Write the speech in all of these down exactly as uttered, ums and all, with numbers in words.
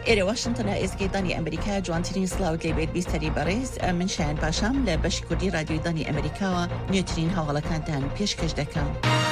ئێرە واشنتنە ئێسکەیدانی ئەمریکا جوانترین سلااوت لێبێت بیستەری بەڕێز من شایان پاشام لە بەشی کوردی رادیۆدانی ئەمریکاوە نوێترین هەواڵەکانتان پێشکەش دەکەم.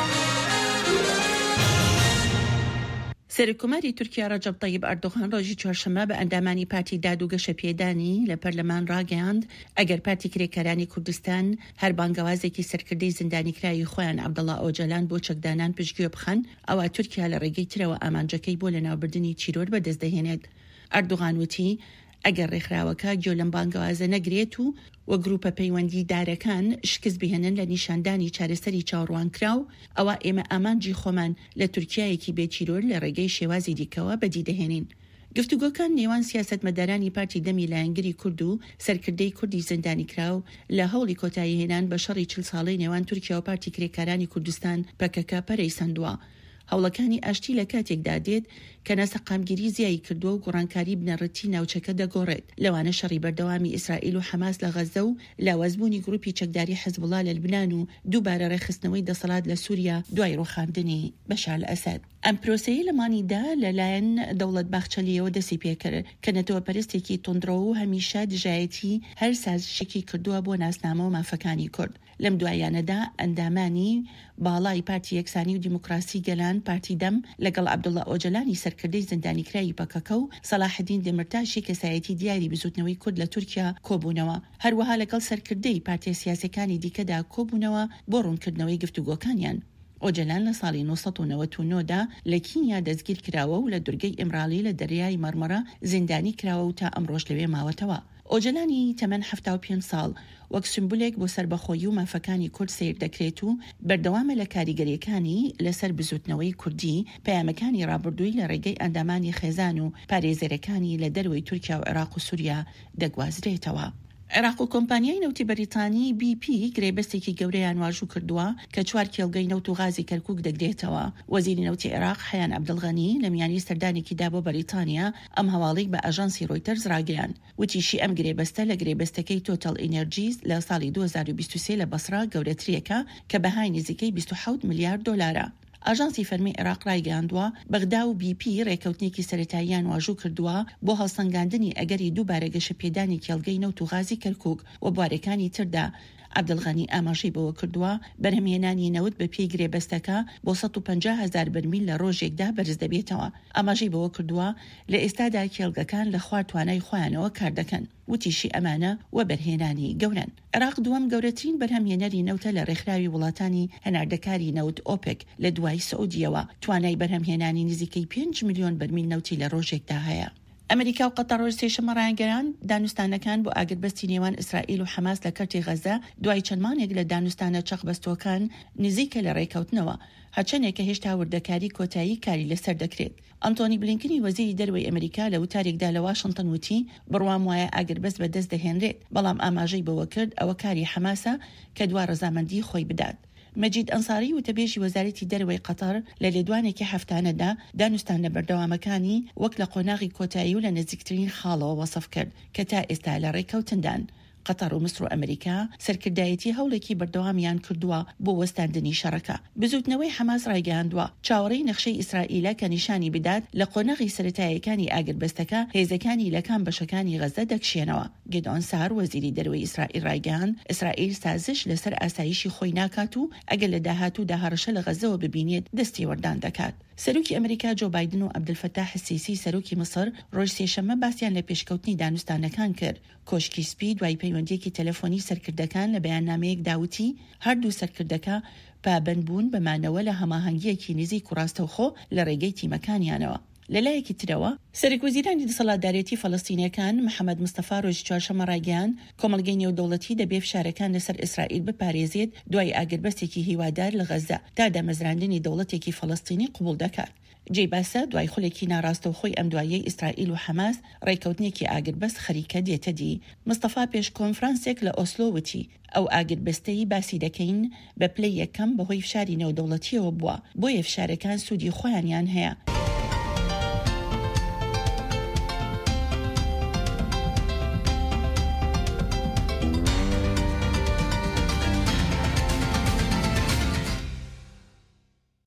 سەرۆکوماری تورکیا ڕەجەب طەیب ئەردۆغان ڕۆژی چوارشەممە بە ئەندامانی پارتی دادوگەشە پێدانی لە پەرلەمان ڕاگەیاند ئەگەر پارتی کرێکارانی کوردستان هەر بانگەوازێکی سەرکردەی زیندانیکراوی خۆیان عەبدەڵڵا ئۆجەلان بۆ چەکدانان پشتگوێ بخەن ئەوە تورکیا لە ڕێگەی ترەوە ئامانجەکەی بۆ لەناوبردننی چیرۆر بەدەستدەهێنێت. ئەردۆغان وتی ئەگەر ڕێکخراوەکە گوێ لەم بانگەوازە نەگرێت و وە گروپە پەیوەندی دارەکان شکست بهێنن لە نیشاندانی چارەسەری چاوەڕوانکراو ئەوە ئێمە ئامانجی خۆمان لە تورکیایەکی بێچیرۆر لە ڕێگەی شێوازی دیکەوە بەدیدەهێنین. گفتوگۆکان نێوان سیاسەتمەدارانی پارتی دەمی لایەنگری کورد و سەرکردەی کوردی زیندانی کراو لە هەوڵی کۆتایی هێنان بە شەڕی چل ساڵەی نێوان تورکیا و پارتی کرێکارانی کوردستان پەکەکە پەرەیسەندووە. هەوڵەکانی ئاشتی لە کاتێکدا دێت کە نەسەقامگیری زیایی کردووە و گۆڕانکاری بنەڕەتی ناوچەکە دەگۆڕێت. لەوانە شەڕی بەردەوامی ئیسرائیل و حەماس لە غەزە و لاوەزبوونی گروپی چەکداری حیزبوڵا لە لبنان و دووبارە ڕێخستنەوەی دەسەڵات لە سووریا دوای ڕوخاندنی بەشار ئەسەد. ئەم پرۆسەیە لەمانیدا لەلایەن دەوڵەت باخچەلیەوە دەسی پێکرد کە نەتەوە پەرستێکی تۆندڕۆ و هەمیشە دژایەتی هەر سازشێکی کردووە بۆ ناسنامە و مافەکانی کورد. لەم دوایانەدا ئەندامانی باڵای پارتی یەکسانی و دیموکراسی گەلان پارتی دەم لەگەڵ عەبدەڵڵا ئۆجەلانی سەرکردەی زیندانیکراوی پەکەکە و سەلاحەدین دێمرتاشی کەسایەتی دیاری بزوتنەوەی کورد لە تورکیا کۆبوونەوە. هەروەها لەگەڵ سەرکردەی پارتیە سیاسەکانی دیکەدا کۆبوونەوە بۆ ڕوونکردنەوەی گفتوگۆکانیان. ئۆجەلان لە ساڵی نۆ سەد و نەوەت و نۆدا لە کینیا دەستگیر کراوە و لە دورگەی ئیمرالی لە دەریای مەرمەرە زیندانی کراوە و تا ئەمڕۆژ لەوێ ماوەتەوە. ئۆجەلانی تەمەن هەفتا و پێنج ساڵ وەک سمبولێک بۆ سربەخۆیی و مافەکانی کورد سیر دەکرێت و بەردەوامە لە کاریگەریەکانی لەسەر بزوتنەوەی کوردی پەیامەکانی ڕابردووی لە ڕێگەی ئەندامانی خێزان و پارێزەرەکانی لە دەروی تورکیا و عێراق و سووریا دەگوازرێتەوە. عێراق و کۆمپانیای نەوتی بەریتانی بی پی گرێبەستێکی گەورەیان واژوو کردووە کە چوار کێڵگەی نەوت و غازی کەرکووک دەگرێتەوە. وەزیری نەوتی عێراق حەیان عەبدەڵغەنی لە میانی سەردانێکیدا بۆ بەریتانیا ئەم هەواڵەی بە ئاژانسی ڕۆیتەرز ڕاگەیاند. وتیشی ئەم گرێبەستە لە گرێبەستەکەی تۆتەل ئینەرجیز لە ساڵی دوو هەزار و بیست و سێ لە بەسرا گەورەترێکە کە بەهای نزیکەی بیست و حەوت ملیار دۆلارە. ئاژانسی فەرمی عێراق ڕایگەیاندووە بەغدا و بی پی ڕێکەوتنێکی سەرەتاییان واژوو کردووە بۆ هەڵسەنگاندنی ئەگەری دووبارە گەشەپێدانی کێڵگەی نەوت و غازی کەرکووک و بوارەکانی تردا. عەبدەڵغەنی ئاماژەی بەوە کردووە بەرهەمهێنانی نەوت بە پێی گرێبەستەکە بۆ سەد و پەنجا هەزار بەرمیل لە ڕۆژێکدا بەرز دەبێتەوە. ئاماژەی بەوە کردووە لە ئێستادا کێڵگەکان لە خوار توانای خۆیانەوە کار دەکەن. وتیشی ئەمانە و بەرهێنانی گەورن. عێراق دووەم گەورەترین بەرهەمهێنەری نەوتە لە ڕێکخراوی وڵاتانی هەناردەکاری نەوت ئۆپێک لە دوای سعودیەوە. توانای بەرهەمهێنانی نزیکەی پێنج ملیۆن بەرمیل نەوتی لە ڕۆژێکدا هەیە. ئەمریکا و قەتەر ڕۆژ سێشەممە ڕایگەیاند دانوستانەکان بۆ ئاگربەستی نێوان ئیسرائیل و حەماس لە کەرتی غەزە دوای چەند مانێک لە دانوستانە چەقبەستۆکان نزیکە لە ڕێکەوتنەوە، هەرچەندێک کە هێشتا وردەکاری کۆتایی کاری لەسەر دەکرێت. ئەنتۆنی بلینکنی وەزیری دەروەی ئەمریکا لە وتارێکدا لە واشنتن وتی بڕوام وایە ئاگربەست بەدەست دەهێنرێت، بەڵام ئاماژەی بەوە کرد ئەوە کاری حەماسە کە دوا ڕەزامەندی خۆی بدات. مەجید ئەنساری وتەبێژی وەزارەتی دەروەی قەتەر لە لێدوانێکی هەفتانەدا دانوستانە بەردەوامەکانی وەک لە قۆناغی کۆتایی و لە نزیکترین خاڵەوە وەسف کرد کە تا ئێستا لە ڕێکەوتندان. قەتەر و مسر و ئەمریکا سەرکردایەتی هەوڵێکی بەردەوامیان کردووە بۆ وەستاندنی شەڕەکە. بزوتنەوەی حەماس ڕایگەیاندووە چاوەڕێی نەخشەی ئیسرائیلە کە نیشانی بدات لە قۆناغی سەرەتاییەکانی ئاگربەستەکە هێزەکانی لەکان بەشەکانی غەزە دەکشێنەوە. گێدۆن سار وەزیری دەروەی ئیسرائیل ڕایگەیاند ئیسرائیل سازش لەسەر ئاسایشی خۆی ناکات و ئەگەر لە داهاتوودا هەڕەشە لە غەزەوە ببینێت دەستی وەردان دەکات. سەرۆکی ئەمریکا جو بایدن و عەبدولفەتاح السیسی سەرۆکی مصر ڕۆژ سێشەممە باسییان لە پێشکەوتنی دانوستانەکان کرد. کۆشکی سپی دوای پەیوەندیەکی تەلەفۆنی سەرکردەکان لە بەیاننامەیەک داوتی هەردوو سەرکردەکە پابەند بوون بەمانەوە لە هەماهەنگیەکی نزیک و ڕاستەوخۆ لە ڕێگەی تیمەکانیانەوە. لەلایەکی ترەوە سەرۆکوەزیرانی دەسەڵاتدارێتی فەڵەستینیەکان محەممەد مستەفا ڕۆژی چوارشەممە ڕایگەیاند کۆمەڵگەی نێودەوڵەتی دەبێ فشارەکان لەسەر ئیسرائیل بپارێزێت دوای ئاگربەستێکی هیوادار لە غەزە تا دامەزراندنی دەوڵەتێکی فەڵەستینی قبول دەکات. جێی باسە دوای خولێکی ناڕاستە و خۆی ئەم دوایەی ئیسرائیل و حەماس ڕێکەوتنێکی ئاگربەست خەریکە دێتە دی. مستەفا پێش کۆنفرانسێک لە ئۆسلۆ وتی ئەو ئاگربەستەی باسی دەکەین بە پلەی یەکەم بەهۆی فشاری نێودەوڵەتیەوە بووە، بۆیە فشارەکان سوودی خۆیانیان هەیە.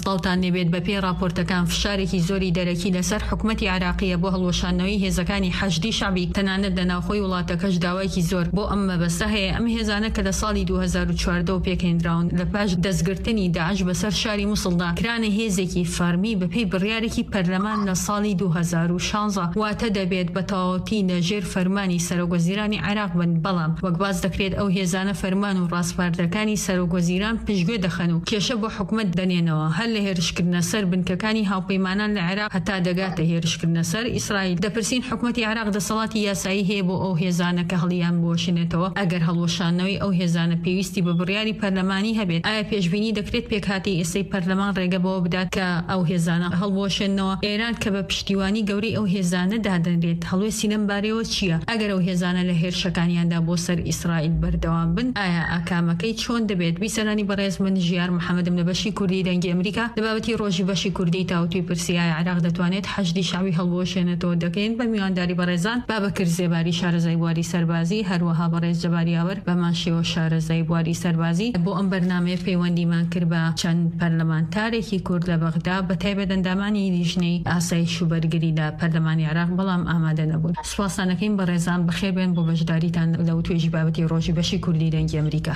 سڵتان نەبێت بە پێی راپۆرتەکان فشارێکی زۆری دەرەکی لەسەر حکومەتی عراقیە بۆ هەڵوەشانەوەی هێزەکانی حەشدی شعبی تەنانەت لە ناوخۆی وڵاتەکەش داوایکی زۆر بۆ ئەم مەبەستە هەیە. ئەم هێزانە کە لە ساڵی دوو هەزار و چواردە و پێکهێنراون لە پاش دەستگرتنی داعش بەسەر شاری مووسڵدا کرانە هێزێکی فەرمی بەپێی بڕیارێکی پەرلەمان لە ساڵی دوو هەزار و شانزە واتە دەبێت بە تەواوەتی لەژێر فەرمانی سەرۆکوەزیرانی عێراق بن. بەڵام وەک باز دەکرێت ئەو هێزانە فەرمان و ڕاستپاردەکانی سەرۆکوەزیران پشتگوێ دەخەن و کێشە بۆ حکومەت دەنێنەوە هەر لە هێرشکردنە سەر بنکەکانی هاوپەیمانان لە عێراق هەتا دەگاتە هێرشکردنە سەر ئیسرائیل. دەپرسین حکومەتی عێراق دەسەڵاتی یاسایی هەیە بۆ ئەو هێزانە کە هەڵیان بۆشێنێتەوە؟ ئەگەر هەڵوەشانەوەی ئەو هێزانە پێویستی بە بڕیاری پەرلەمانی هەبێت ئایا پێشبینی دەکرێت پێکهاتی ئێستەی پەرلەمان ڕێگە بەوە بدات کە ئەو هێزانە هەڵبۆشێنەوە؟ ئێران کە بە پشتیوانی گەورەی ئەو هێزانە دادەنرێت هەڵوێستی لەم بارەوە چییە؟ ئەگەر ئەو هێزانە لە هێرشەکانیاندا بۆ سەر ئیسرائیل بەردەوام بن ئایا ئاکامەکەی چۆن دەبێت؟ بیسەرانی بەڕێز من ژیار محەممەدم لە بەشی کوردی دەنگی ئەمریکا لە بابەتی ڕۆژی بەشی کوردی تاوتوی پرسیای عێراق دەتوانێت حەشدی شعبی هەڵبۆشێنێتەوە دەکەین بە میوانداری بەڕێزان بابەکر زێباری شارەزای بواری سەربازی هەروەها بەڕێز جەباریاوەر بەمان شێوە شارەزای بواری سەربازی. بۆ ئەم بەرنامەیە پەیوەندیمان کرد بە چەند پەرلەمانتارێکی کورد لە بەغدا بە تایبەت ئەندامانی لیژنەی ئاسایش و بەرگری لە پەرلەمانی عێراق بەڵام ئامادە نەبوون. سوپاسانەکەین بەڕێزان بەخێر بێن بۆ بەشداریتان لە توێژی بابەتی ڕۆژی بەشی کوردی دەنگی ئەمریکا.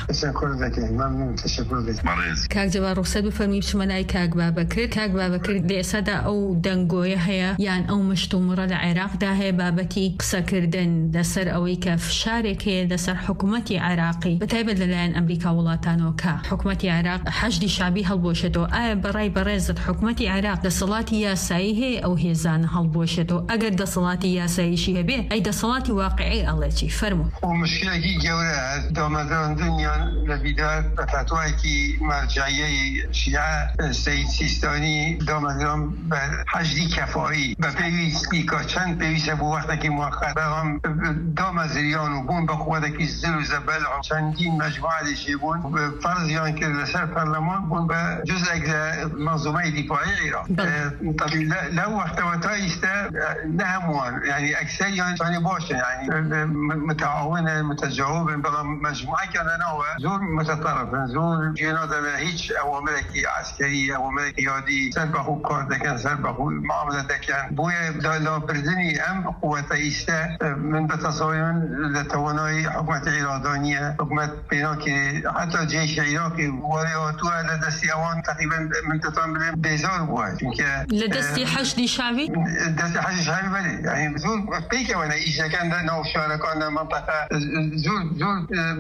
کاک جەبار ڕوخسەت بفەرمی بچمە لای کاک بابەکر. کاک بابەکر لە ئێستادا ئەو دەنگۆیە هەیە یان ئەو مشت و مڕە لە عێراقدا هەیە بابەتی قسەکردن لەسەر ئەوەی کە فشارێک هەیە لەسەر حکوومەتی عێراقی بەتایبەت لەلایەن ئەمریکا وڵاتانەوە کە حکوومەتی عێراق حەشدی شعبی هەڵبۆشێتەوە. ئایا بەڕای بەڕێزت حکوومەتی عێراق دەسەڵاتی یاسایی هەیە ئەو هێزانە هەڵبۆشێتەوە؟ ئەگەر دەسەڵاتی یاساییشی هەبێ ئەی دەسەڵاتی واقعی ئەڵێکی فەرموو. مشکلێکی گەورە دامەزراندنیان لە بیدار بە فتوایەکی مەرجعیەی شیعە سەید سیستانی دامەزران بە حەشدی کەفایی بە پێویستی کە چەند پێویستە بۆ وەختێکی موقت بەڵام دامەزریان و بوون بە قووەتێکی زل و زەبەل چەندین مەجموعەیەکی بوون فەرزیان کرد لەسەر پەرلەمان بوون بە جزءێک لە منظومەی دیفاعی عێراق. لەو وەختەوە تا ئێستا نه هەمووان یعنی ئەکسەریان توانی باشن یعنی متعاونن متجاوبن بەڵام مەجموعەیەکیان لەناوە زۆر متطرفن زۆر جێنادەن هیچ ئەوامرێکی عسکەری ئەوامرێکی یادی سەر بەخۆ کار دەکەن سەر بەخۆ معاملە دەکەن. بۆیە لابردنی ئەم قووەتە ئێستا من بە تەسەوری من لە توانای حکوومەتی عێراقیە حکوومەت پێناکە حتا جێشی عێراقی وەرەوەتووە لە دەستی ئەوان تقریبا من دەتوان بڵێم بێزار بووە چونکە لە دەستی حەشدی شعبی دەستی حەشدی شعبی بەێ یعنی زۆر پێکەوەنە ئیشەکان ناو شارەکان لە منطقە زۆر زۆر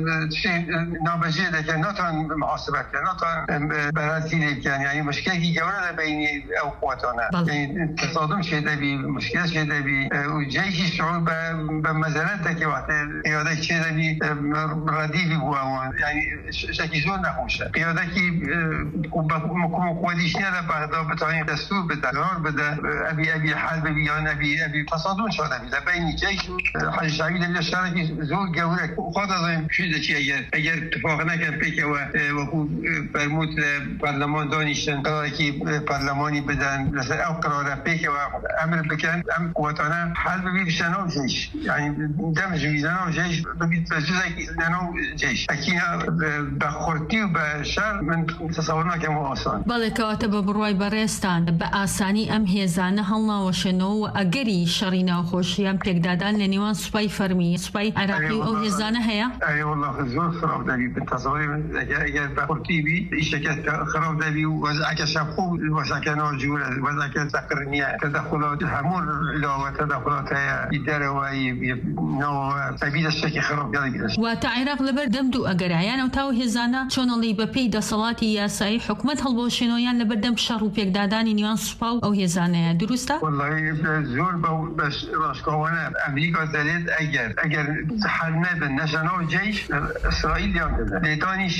نابەجێ دەکەن ناتوان محاسبەت کردن ناتوان بەرەتی لێ بکەن یعنی مشکلێکی گەورە لە بینی ئەو قووەتانە تصادم شێ دەبی مشکل شێ دەبی و جێشی شعور بە مەزەرەت دەکە وەختێ قیادەی چێ دەبی ڕەدیفی بووە ئەوان یعنی شەکی زۆر نەخۆشە قیادەکی قووەتیش نییە لە بەغدا بتوانێت دەستور بدە قرار بدە ئەبی ئەبی حال ببی یان ئەبی ئەبی تصادم شۆ دەبی لە بینی جێش و حەشدی شعبی دەبی لە شارێکی زۆر گەورە خۆ دەزانین چی دەچی ئەگەر ئەگەر اتفاق نەکەن پێکەوە وەکو فەرمووت لە پەرلەمان دانیشتن قرارێکی پەرلەمانی بدەن لەسەر ئەو قرارە پێکەوە ئەمر بکەن ئەم قووەتانە حال ببی بشە ناو جێش یعنی دەمژوی لە ناو جێش ببیت بە جزێکی لە ناو جێش ئەکینە بە خورتی و بە شەر من تەسەوور ناکەم ئاسان. بەڵێ کەواتە بە بڕوای بەڕێستان بە ئاسانی ئەم هێزانە هەڵناوەشێنەوە و ئەگەری شەڕی ناوخۆشیان پێکدادان لە نێوان سوپای فەرمی سوپای عێراقی و ئەو هێزانە هەیە؟ ئەی وەڵڵا زۆر خراپ دەبی من تەسەووری من ئەگەر بە خورتی بی ئیشەکە خراپ دەبی و وەزعەکە شەبخۆ وەزعەکە ناجوورە وەزعەکە سەقر نییە تەدەخڵات هەموو لاوە تەدەخڵات هەیە ئیدارەوەی ناوە تەبی دەشتێکی خراپ دەبی. واتە عێراق لەبەر دەمدوو ئەگەرایانە و تاو هێزانە چۆنەڵی بەپێی دەسەڵاتی یاسایی حکوومەت هەڵبۆشێنەوەیان لەبەر دەم شەڕ و پێکدادانی نێوان سوپا و ئەو هێزانەیە دروستە؟ وەڵڵی زۆر بەش ڕاستکۆوانە ئەمریکا دەرێت ئەگەر ئەگەر حل نەبن نەژەنەوە جێش ئیسرائیل یان دەدە لێتانیش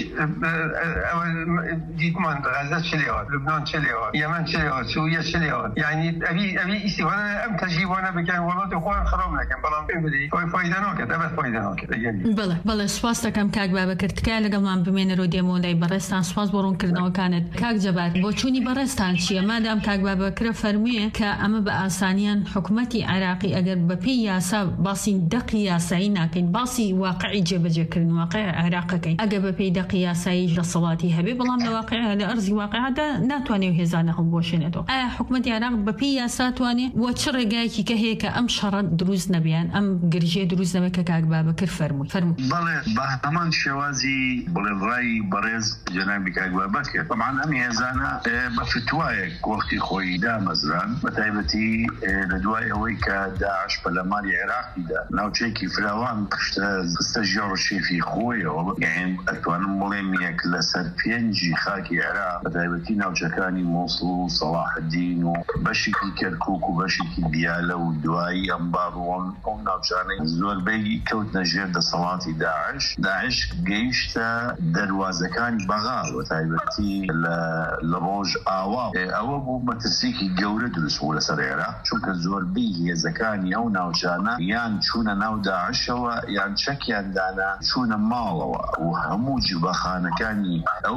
دیتمان غەزە چ لێوات لوبنان چ لێوات یەمەن چ لێوات سووریا چ لێوات یعنی ئەبی ئەبی ئیسیفادە ئەم تەجریبانە بکەن وڵاتی خۆیان خراپ نەکەن بەڵام پێم بدەی خۆی فایدە ناکات ئەبەت فایدە ناکات. بەڵێ بەڵێ سوپاس دەکەم کاک بابەکر تکایە لەگەڵمان بمێنەرەوە دێمەوە لای بەڕێستان سوپاس بۆ ڕوونکردنەوەکانت. کاک جەبار بۆ چوونی بەڕێستان چییە؟ مادام کاک بابەکرە فەرموویە کە ئەمە بە ئاسانیان حکوومەتی عێراقی ئەگەر بەپێی یاسا باسی دەقی یاسایی ناکەین باسی واقعی جێبەجێکردن واقع عێراقەکەین ئەگەر بەپێی دەقی یاسایی دەسەڵاتی هەبێ بەڵام لە واقع لە ئەرزی واقعدا کەواتە ناتوانێت هێزانە هەڵبۆشێنێتەوە. ئایا حکوومەتی عێراق بەپێی یاسا توانێت وە چ ڕێگایەکی کە هەیە کە ئەم شەڕە دروست نەبیان، ئەم گرژێ دروست نەبێت کە کاک بابەکر فەرمووی فەرمووی بەڵێ بە هەمان شێوازی بڵێ ڕای بەڕێز جەنابی کاک بابەکر طبعاً ئەم هێزانە بە فتوایەک وەختی خۆی دامەزران بە تایبەتی لە دوای ئەوەی کە داعش پەلەماری عێراقیدا ناوچەیەکی فراوان خستە ژێڕ شێفی خۆیەوە، یعنی ئەتوانم بڵێم یەک لەسەر پێنجی خاکی عێراق بە تایبەتی ناوچەکانی مووسڵ و سەڵاح الدین و بەشێکی کەرکووک و بەشێکی دیالە و دوایی ئەمباڕۆن ئەو ناوچانەی زۆربەی کەوتنە ژێر دەسەڵاتی داعش. داعش گەیشتە دەروازەکانی بەغا بە تایبەتی لە ڕۆژ ئاوا. ئەوە بوو مەترسێکی گەورە دروست بوو لەسەر عێراق، چونکە زۆربەی هێزەکانی ئەو ناوچانە یان چوونە ناو داعشەوە یان چەکیان دانا چوونە ماڵەوە و هەموو جوبەخانەکانی ئەو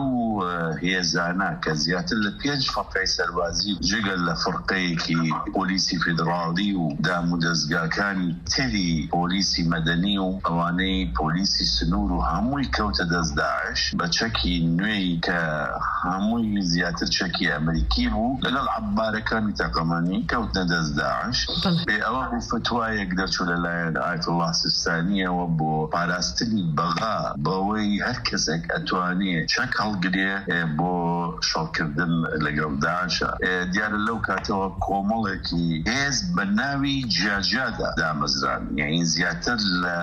هێزانە کە زیاتر لە پێنج فەرقەی سەربازی جگەل لە فەرقەیەکی پۆلیسی فیدراڵی و دام و دەستگاکانی تری پۆلیسی مەدەنی و ئەوانەی پۆلیسی سنوور و هەمووی کەوتە دەست داعش بە چەکی نوێی کە هەمووی زیاتر چەکی ئەمریکی بوو لەگەڵ عەبارەکانی تاقەمەنی کەوتنە دەست داعش. ئەوە بوو فتوایەک دەرچوو لەلایەن ئایەت الله سیستانیەوە بۆ پاراستنی بەغا بەوەی هەر کەسێک ئەتوانێت چەک هەڵگرێ بۆ شەڵکردن لەگەڵ داعشە. دیارە لەو کاتەوە کۆمەڵێکی هێز بە ناوی جیاجادا دامەزران، یعنی زیاتر لە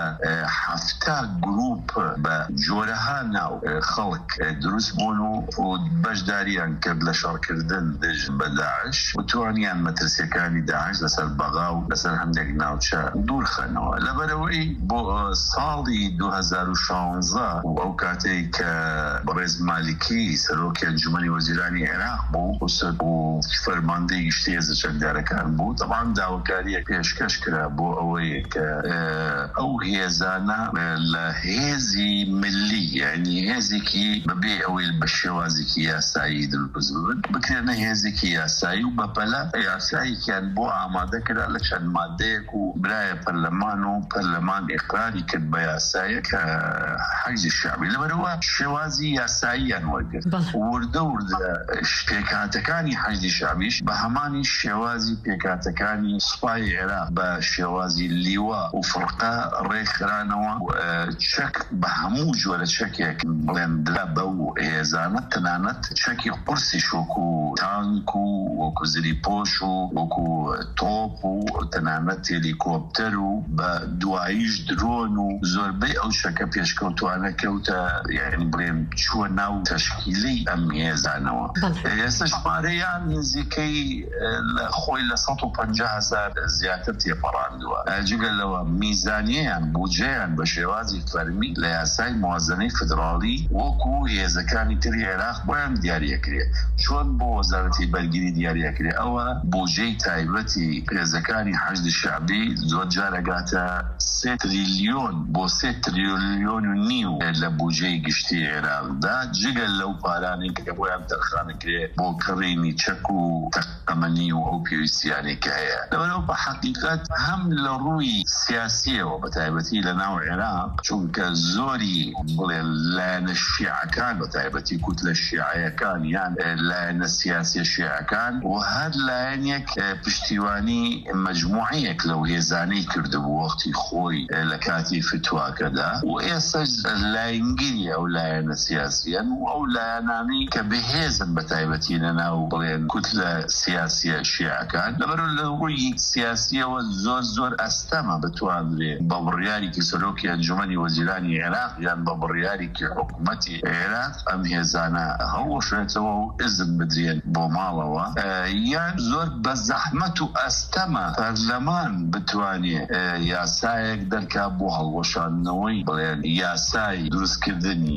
هەفتا گروپ بە جۆرەها ناو خەڵک دروست بوون و بەشداریان کرد لە شەڕکردن دژ بە داعش، وتوانیان مەترسیەکانی داعش لەسەر بەغا و لەسەر هەندێک ناوچە دوورخەنەوە. لەبەرەوەی بۆ ساڵی دوو هەزار و شانزە و ئەو کاتەی کە بەڕێز مالیکی سەرۆکی ئەنجومەنی وەزیرانی عێراق بوو و فەرماندەی گشتی هێزە چەکدارەکان بوو، طبعاً داواکاریەک پێشکەش کرا بۆ ئەوەی کە ئەو هێزانە لە هێزی ملی، یعنی هێزێکی بەبێ ئەوەی بە شێوازێکی یاسایی دروست ببن بکرێنە هێزێکی یاسایی و بەپەلە یاساییان بۆ ئامادە کرا لە چەند مادەیەک و برایە پەرلەمان و پەرلەمان ئیقراری کرد بە یاسایە کە حەجی شەعبی. لەبەرەوە شێوازی یاساییان وەرگرت وردە وردە پێکهاتەکانی حەجی شەعبیش بە هەمانی شێوازی پێکهاتەکانی سوپای عێراق بە شێوازی لیوا و فڕقە ڕێکخرانەوە چەک بە هەموو جۆرە چەکێک بڵێن درا بەو هێزانە تەنانەت چەکی قورسی شۆک و تانک و وەکو زری پۆش و وەکو تۆپ و تەنانەت هێلیکۆپتەر و بە دواییش درۆن و زۆربەی ئەو شەکە پێشکەوتوانە کەوتە، یعنی بڵێن چووە ناو تەشکیلەی ئەم هێزانەوە. ئێستا ژمارەیان نزیکەی لە خۆی لە سەد و پەنجا هەزار زیاتر تێپەڕاندووە. جگەلەوە میزانیەیان بودجەیان بە شێوازی فەرمی لە یاسای موازنەی فدراڵی وەکو هێزەکانی تری عێراق بۆیان دیاریەکرێ، چۆن بۆ وەزارەتی بەرگری دیاریەکرێ. ئەوە بودجەی تایبەتی هێزەکانی حەشد شەعبی زۆر جارەگاتە سێ تریلیۆن بۆ سێ تریلیۆن و نیو لە بودجەی گشتی عێراقدا، جگەل لەو پارانی کە بۆیان دەرخانەکرێ بۆ کڕینی چەک و تەقەمەنی و ئەو پێویستیانی کە هەیە. لەوەرەوە بە حەقیقەت هەم لە ڕووی سیاسیەوە بە تایبەتی لە ناو عێراق، چونکە زۆری بڵێن لایەنە شیعەکان بە تایبەتی کوت لە شیعەکان یان لایەنە سیاسی شیعەکان و هەر لایەنێک پشتیوانی مەجموعەیەک لەو هێزانەی کردبوو وەختی خۆی لە کاتی فتواکەدا، و ئێستا لایەنگیری ئەو لایەنە سیاسیەن و ئەو لایەنانی کە بەهێزن بە تایبەتی لە ناو بڵێن کوت لە سیاسیە شیعەکان. لەبەرەوە لە ڕووی سیاسیەوە زۆر زۆر ئەستەمە بتوانرێ بە بڕیارێکی سەرۆکی ئەنجومەنی وەزیرانی عێراق یان بە بڕیارێکی حکوومەتی عێراق ئەم هێزانە هەڵوەشێتەوە و ئیزن بدرێن بۆ ماڵەوە، یان زۆر بە زەحمەت و ئەستەمە پەرلەمان بتوانێ یاسایەک دەرکا بۆ هەڵوەشاندنەوەی بڵێن یاسای دروستکردنی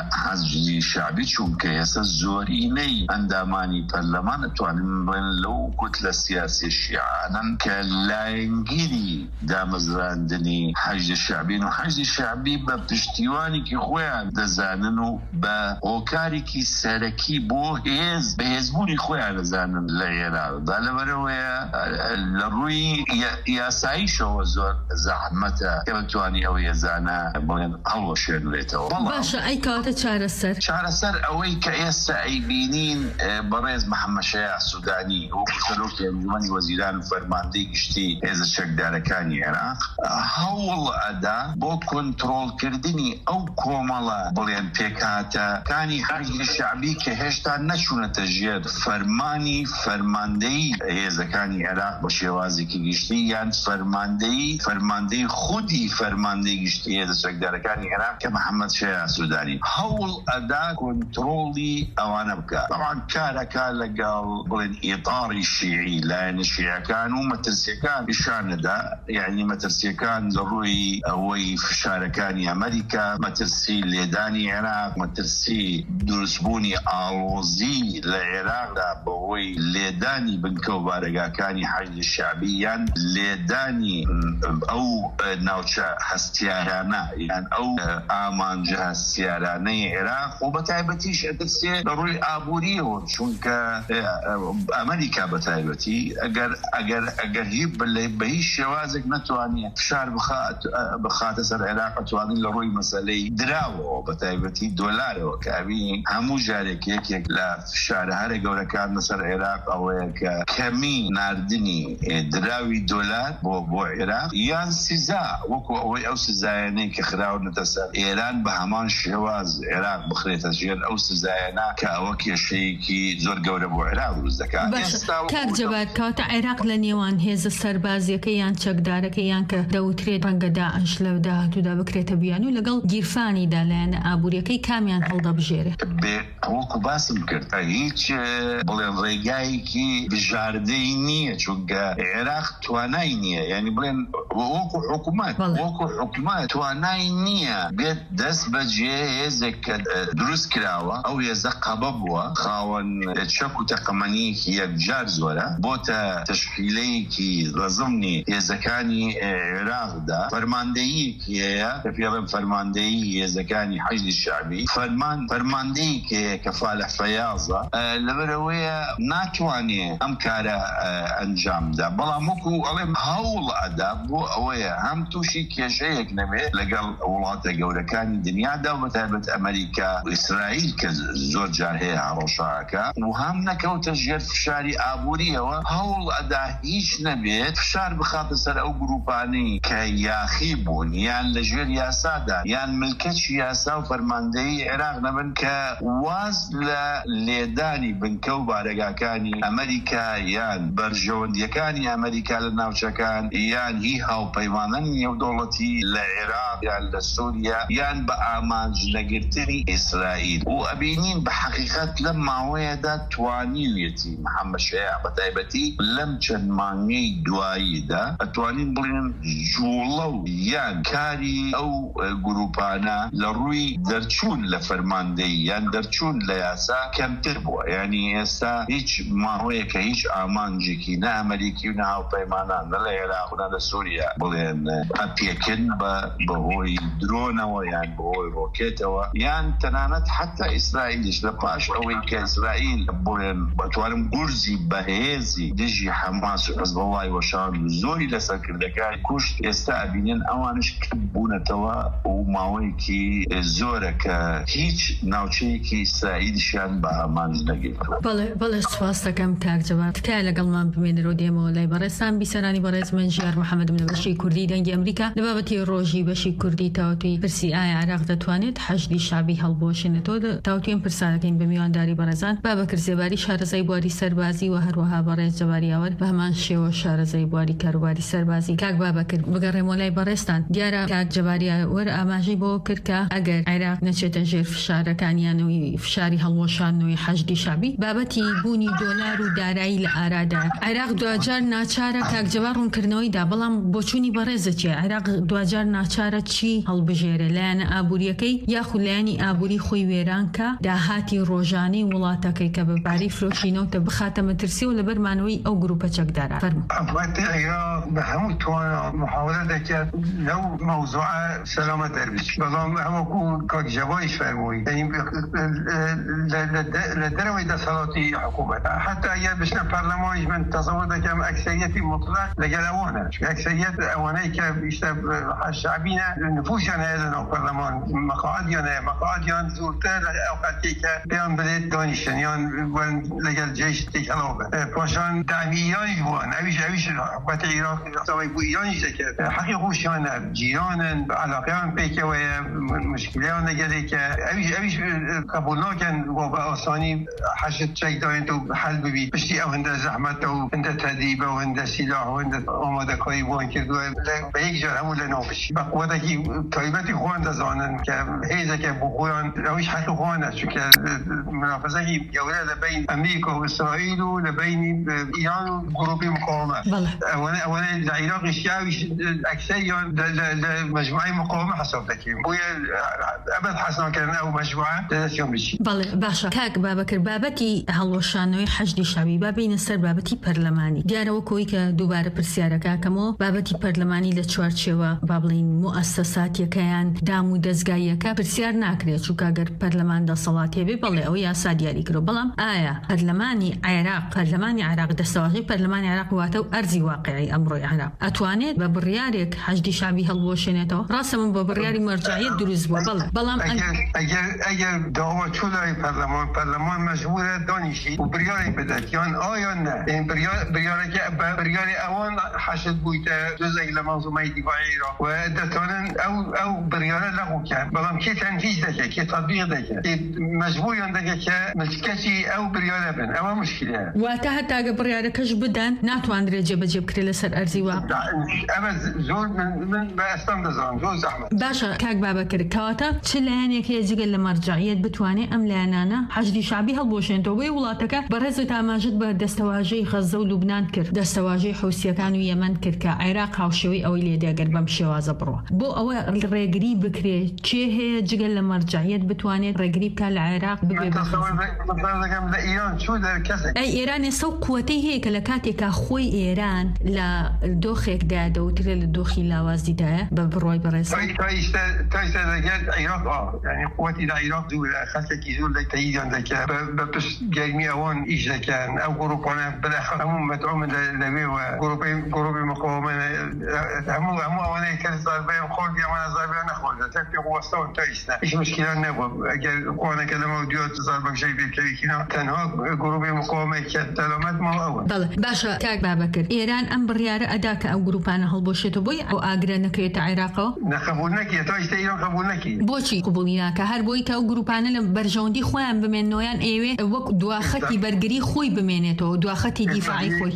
حەزبی شەعبی، چونکە ئێستا زۆرینەی ئەندامانی پەرلەمان ئەتوانین بڵێن لەو کوت لە سیاسی شیعانن کە لایەنگیری دامەزراندنی حەشد شەعبین و حەشد شەعبی بە پشتیوانێکی خۆیان دەزانن و بە هۆکارێکی سەرەکی بۆ هێز بە هێزبوونی خۆیان دەزانن لە عێراقدا. لەبەرەوەیە لە ڕووی یاساییشەوە زۆر زەحمەتە کە بتوانی ئەو هێزانە بڵێن هەڵوەشێنرێتەوە. باشە، ئەی کاتە چارەسەر چارەسەر ئەوەی کە ئێستا أي بينين بريز محمد شيع السوداني هو سلوك انجمنی وزیران و فرماندهی گشتی از شکدارەکانی عێراق هەوڵ ئەدا بۆ کۆنتڕۆڵ کردنی ئەو کۆمەڵە بڵێن پێکهاتەکانی حەزبی شەعبی کە هێشتا نەچوونەتە ژێر فەرمانی فەرماندەیی هێزەکانی عێراق بە شێوازێکی گشتی یان فەرماندەیی فەرماندەی خودی فەرماندەی گشتی هێزە شەکدارەکانی عێراق کە محەممەد شێع سوودانی هەوڵ ئەدا کۆنتڕۆڵی ئەوانە بکات. طبعا کارەکە لەگەڵ بڵێن ئیطاری شیعی لایەنە شیعەکان و مەترسیەکان پیشانەدا، یعنی مەترسیەکان لە ڕووی ئەوەی فشارەکانی ئەمریکا، مەترسی لێدانی عێراق، مەترسی دروستبوونی ئاڵۆزی لە عێراقدا بەهۆی لێدانی بنکە و بارەگاکانی حەشدی شەعبی یان لێدانی ئەو ناوچە هەستیارانە یان ئەو ئامانجە هەستیارانەی عێراق و بەتایبەتیش ئەترسێ لە ڕووی ئابووریەوە، چونکە ئەمریکا بەتایبەتی ئەگەر ئەگەر ئەگەر هی بە هیچ شێوازێک نەتوانێت فشار بخاتە سەر عێراق ئەتوانین لە ڕووی مەسەلەی دراوەوە بەتایبەتی دۆلارەوە کە ئەوی هەموو جارێک یەکێک لە فشارە هەرە گەورەکان لەسەر عێراق ئەوەیە کە کەمی ناردنی دراوی دۆلار بۆ بۆ عێراق یان سزا وەکو ئەوەی ئەو سزایانەی کە خراونەتە سەر ئێران بە هەمان شێواز عێراق بخرێتە ژێر ئەو سزایانە کە ئەوە کێشەیەکی زۆر گەورە بۆ عێراق دروست دەکات. کاک جەبار کەواتە عێراق لە نێوان هێزە سەربازیەکە یان چەکدارەکە یان کە دەوترێت ڕەنگە داعش لە داهاتوودا بکرێتە بیان و لەگەڵ گیرفانیدا لایەنە ئابووریەکەی کامیان هەڵدەبژێرێ؟ وەکو باسم کرد هیچ بڵێن ڕێگایەکی بژاردەی نییە، چونکە عێراق توانای نییە، یعنی بڵێن وەکو حکوومەت وەکو حکوومەت توانای نییە بێت دەست بەجێ هێزێک کە دروست کراوە ئەو هێزە قەبە بووە خاوەن چەک و تەقەمەنیەکی یەکجار زۆرە بۆتە تەشکیلەیەکی ڕەزمنی هێزەکانی عێراقدا فەرماندەیەکی هەیە کە پێڵێن فەرماندەیی هێزەکانی حەشدی شەعبی فەرمان فەرماندەیەکی کە فالح فەیاضە لەبەرەوەیە ناتوانێ ئەم کارە ئەنجامدا، بەڵام وەکو ئەڵێم هەوڵ ئەدا بۆ ئەوەیە هەم تووشی کێشەیەک نەبێت لەگەڵ وڵاتە گەورەکانی دنیادا و بەتایبەت ئەمریکا و ئیسرائیل کە زۆر جار هەیە هەڕەشاکە و هەم نەکەوتە ژێر فشاری ئابووریەوە هەوڵ ئەدا هیچ نەبێت فشار بخاتە سەر ئەو گروپانەی کە یاخی بوون یان لە ژێر یاسادا یان ملکەتی یاسا و فەرماندەیی عێراق نەبن کە واز لە لێدانی بنکە و بارەگاکانی ئەمریکا یان بەرژەوەندیەکانی ئەمریکا لە ناوچەکان یان هی هاوپەیمانە نێودەوڵەتی لە عێراق یان لە سووریا یان بە ئامانج نەگرتنی ئیسرائیل و ئەبینین بە حەقیقەت لەم ماوەیەدا توانیویەتی محەممەد شێع بەتایبەتی لەم چەند مانگەی دواییدا ئەتوانین بڵێن جوڵە و یان کاری ئەو گروپانە لە ڕووی دەرچوون لە فەرماندەی یان دەرچوون لە یاسا کەمتر بووە، یعنی ئێستا هیچ ماوەیە کە هیچ ئامانجێکی نە ئەمریکی و نە هاوپەیمانان نە لە عێراق و نە لە سووریا بڵێن ئەپێکن بە بەهۆی درۆنەوە یان بەهۆی ڕۆکێتەوە یان تەنانەت حتا ئیسرائیلیش لە پاش ئەوەی کە ئیسرائیل بڵێن بەتوانم گورزی بەهێزی دژی حەماس و حەزبەڵای وەشان زۆری لەسەر کردەکان کوشت، ئێستا ئەبینن ئەوانش کەم بوونەتەوە و ماوەیەکی زۆرە کە هیچ ناوچەیەکی ئیسرائیلیشیان بە ئامانج نەگرتووە. بەڵێ بەڵێ سپاس دەکەم کاک جەبار، تکایە لەگەڵمان بمێنەرەوە دێمەوە لای بەڕێستان بیسەرانی بەڕێز من ژیار محەممەدم لە بەشی کوردی دەنگی ئەمریکا لە بابەتی ڕۆژی بەشی کوردی تاوتوی پرسی ئایا عێراق دەتوانێت حەشدی شەعبی هەڵبۆشێنێتەوە تاوتوین پرسانەکەین بە میوانداری بەڕێزان بابەکر زێباری شارەزای بواری سەربازی و هەروەها بەڕێز جەباریاوەر بە هەمان شێوە شارەزای بواری کاروباری سەربازی. کاک بابەکر بگەڕێمەوە لای بەڕێستان، دیارە کاک جەباریاوەر ئاماژەی بۆ کرد کە ئەگەر عێراق نەچێتە ژێر فشارەکانیانەوەی فشاری هەڵوەشانەوەی حەشدی شەعبی بابەتی بوونی دۆلار و دارایی لە ئارادا عێراق دوجار ناچارە کاک جەبار ڕوونکردنەوەیدا، بەڵام بۆچوونی بەڕێزە چیە؟ عێراق دوجار ناچارە چی هەڵبژێرە لایەنە ئابووریەکەی یاخود لایەنی ئابووری خۆی وێران کە داهاتی ڕۆژانەی وڵاتەکەی کە بەباری فرۆشینەوە تە بخاتە مەترسی و لەبەرمانەوەی ئەو گروپە چەکدارە. فەرموو. عێراق بە هەموو توانە محاولە دەکات لەو مەوزوعە سەلامەت دەربێت، بەڵام هەمووکو کاک جەباریش فەرمووی لە دەرەوەی دەسەڵاتی حکوومەت حتا ئەگەر بچنە پەرلەمانیش من تەسەووڕ دەکەم ئەکسەریەتی مطلق لەگەڵ ئەوانە، ئەکسەریەت ئەوانەی کە بیشتر شەعبینە نفوسیان هەیە لەناو پەرلەمان مەقاعدیان هەیە مەقاعدیان زۆرتر ئەو خەڵکی کە بیان بلد دانشجویان و لگل جیش تک علاقه پاشان تعمیانی بوان اویش اویش حکومت عراق سوای بو ایرانیش که حقی خوشیان جیرانن علاقیان پیکه و مشکلیان نگره که اویش اویش قبول نکن و به آسانی حشد چک داین تو حل ببی بشتی او هنده زحمت و هنده تدریب و هنده سلاح و هنده آماده کاری بوان کرد به یک جا همون لنافش به قوته که طایبتی خوان دزانن که هیزه که بخویان اویش حق خوانه چون که منافسه که جوله لبین امریکا و اسرائیل و لبین ایران و گروپی مقاومه اولا اولا العراق الشعبي اكثر مجموعه مقاومه حسب دكيم بويا ابد حسنا كان او مجموعه دسيوم بشي بله باشا كاك بابكر بابتي هەڵوەشانەوەی حەشدی شەوی بابینە سەر بابەتی پەرلەمانی دیارەوە کۆی کە دووبارە پرسیارەکەکەمەوە بابەتی پەرلەمانی لە چوارچێوە با بڵین موەسسەساتیەکەیان دام و دەستگاییەکە پرسیار ناکرێت چونکە ئەگەر پەرلەمان دەسەڵات هەبێ بەڵێ ئەوە یاسا دیاری کرۆ بەڵام ئایا پەرلەمانی عێراق پەرلەمانی عێراق دەسەڵاتی پەرلەمانی عێراق واتە و ئەرزی واقعی ئەمڕۆی عێراق ئەتوانێت بە بڕیارێک حەشدی شەوی هەڵبۆشێنێتەوە ڕاستە من بە بڕیاری مەرجعیەت دروست بووە بەڵێ بەڵام ئەگەر ئەگەر داوا چوو لای پەرلەمان پەرلەمان مەجبورە دانیشی و بڕیاری بدات یان ئایا نه این بڕیارێکە بڕیاری ئەوان حەشد بوویتە جزێک لە مەنزومەی دیفاعی عێراق و دەتوانن ئەو ئەو بڕیارە لەغوکەن بەڵام کێ تەنفیذ دەکات کێ تەطبیق دەکات مەجبوریان دەکات کە ملکەتی ئەو بڕیارە بن ئەوە مشکلە واتە هەتا ئەگە بڕیارەکەش بدەن ناتوانرێت جێبەجێ بکرێت لەسەر ئەرزی واقع ئەمە زۆر من بە ئەستان دەزانم زۆر زەحمەت باشە کاک بابەکر کەواتە چ لایەنێک هەیە جگەل لە مەرجعیەت بتوانێت ئەم لایەنانە حەشدی شەوی هەڵبۆشێنێتەوە بۆی وڵاتەکە بەڕێزت ئاماژت بە دەستەواژەی غەزە و لوبنان کرد دەستەواژەی حوسیەکان و یەمەن کرد کە عێراق هاوشێوەی ئەوەی لێدەگەر بەم شێوازە بڕوە بۆ ئەوە ڕێگری بکرێت چێ هەیە جگەل لە مەرجعیەت بتوانێت ڕێگری بکات لە عێراق ببێ ئەی ئێران ێستا و قووەتەی هەیە کە لە کاتێکا خۆی ئێران لە دۆخێکدا دەوترێت لە دۆخی لاوازیدایە بە بڕۆی بەڕێز تایستا دەگەت عێراق یعنی قووەتی لە عێراق دوورە خەڵکێکی زۆر لە تەییدیان دەکات بە پشت گەرمی ئەوان ئیش دەکەن ئەو گروپانە بەداخەڵ هەموو مەدعومن لەوێوە گروپی مقاومە هەموو هەموو ئەوانەی کە زاربەیان خۆردی ئەوانە زاربیان نەخۆردە تەفی وەستەوە تایستا هیچ مشکلان نەبووە ئەگەر قوانەکە لەمە دیۆت زاربەکشەی بێکەویکینا تەنها گروپی مقاومەی کە دەلۆمەت ماوە ئەوە بەڵێ باشە کاک بابەکر ئێران ئەم بڕیارە ئەدا کە ئەو گروپانە هەڵبۆشێتەوە بۆی ئەو ئاگرە نەکرێتە عێراقەوە نەقبول نەکرێت تایستا ئێران قبول نەکرد بۆچی قبولی ناکە هەر بۆی کە ئەو گروپانە لە بەرژەوەندی خۆیان بمێنەوەیان ئێوێ وەک دواخەتی بەرگری خۆی بمێنێتەوە دواخەتی دیفاعی خۆی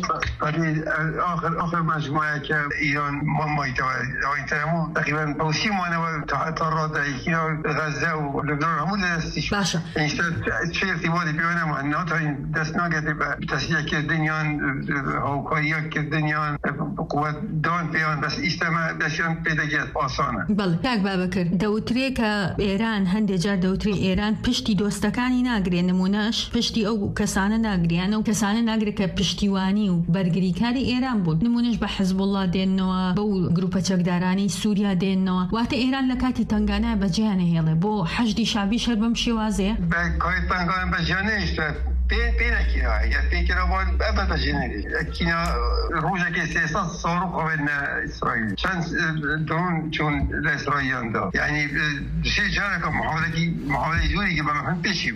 آخر آخر مجموعه که ایران مایتوه ایترمو تقریبا بوسی مانوه تا رادعی غزه و لبنان همون دستیش باشه اینشتا چه ارتباطی بیانه ما نه تا این دست نگرده به تسلیح کردنیان هوکایی کردنیان قوت دان بیان بس ایستما دشان پیدا کرد آسانه بله کاک بابەکر دەوترێ کە ئێران هەندێک جار دەوترێ ئێران پشتی دۆستەکانی ناگرێ نمونەش پشتی ئەو کەسانە ناگریانە و کەسانە ناگرێت کە پشتیوانی و بەرگریکاری ئێران بوو نمونەش بە حزبوڵڵا دێنەوە بەو گروپە چەکدارانی سووریا دێنەوە واتە ئێران لە کاتی تنگانە بەجیانە هێڵێ بۆ حەشدی شەوی شەر بەم شێوازەیە بە کۆی تنگانە بەجیانەیشتە پێنەکیرا یا پێکرەوە ئەبە بەژێنەری ئەکینا ڕۆژێکی سێسەد ساڕوق ئەوێنە ئیسرائیل چەند درۆن چوون لە ئیسرائیلیاندا یعنی سێ جارێکە محاولەی محاولەی زۆرێکی بە مەهم پێشی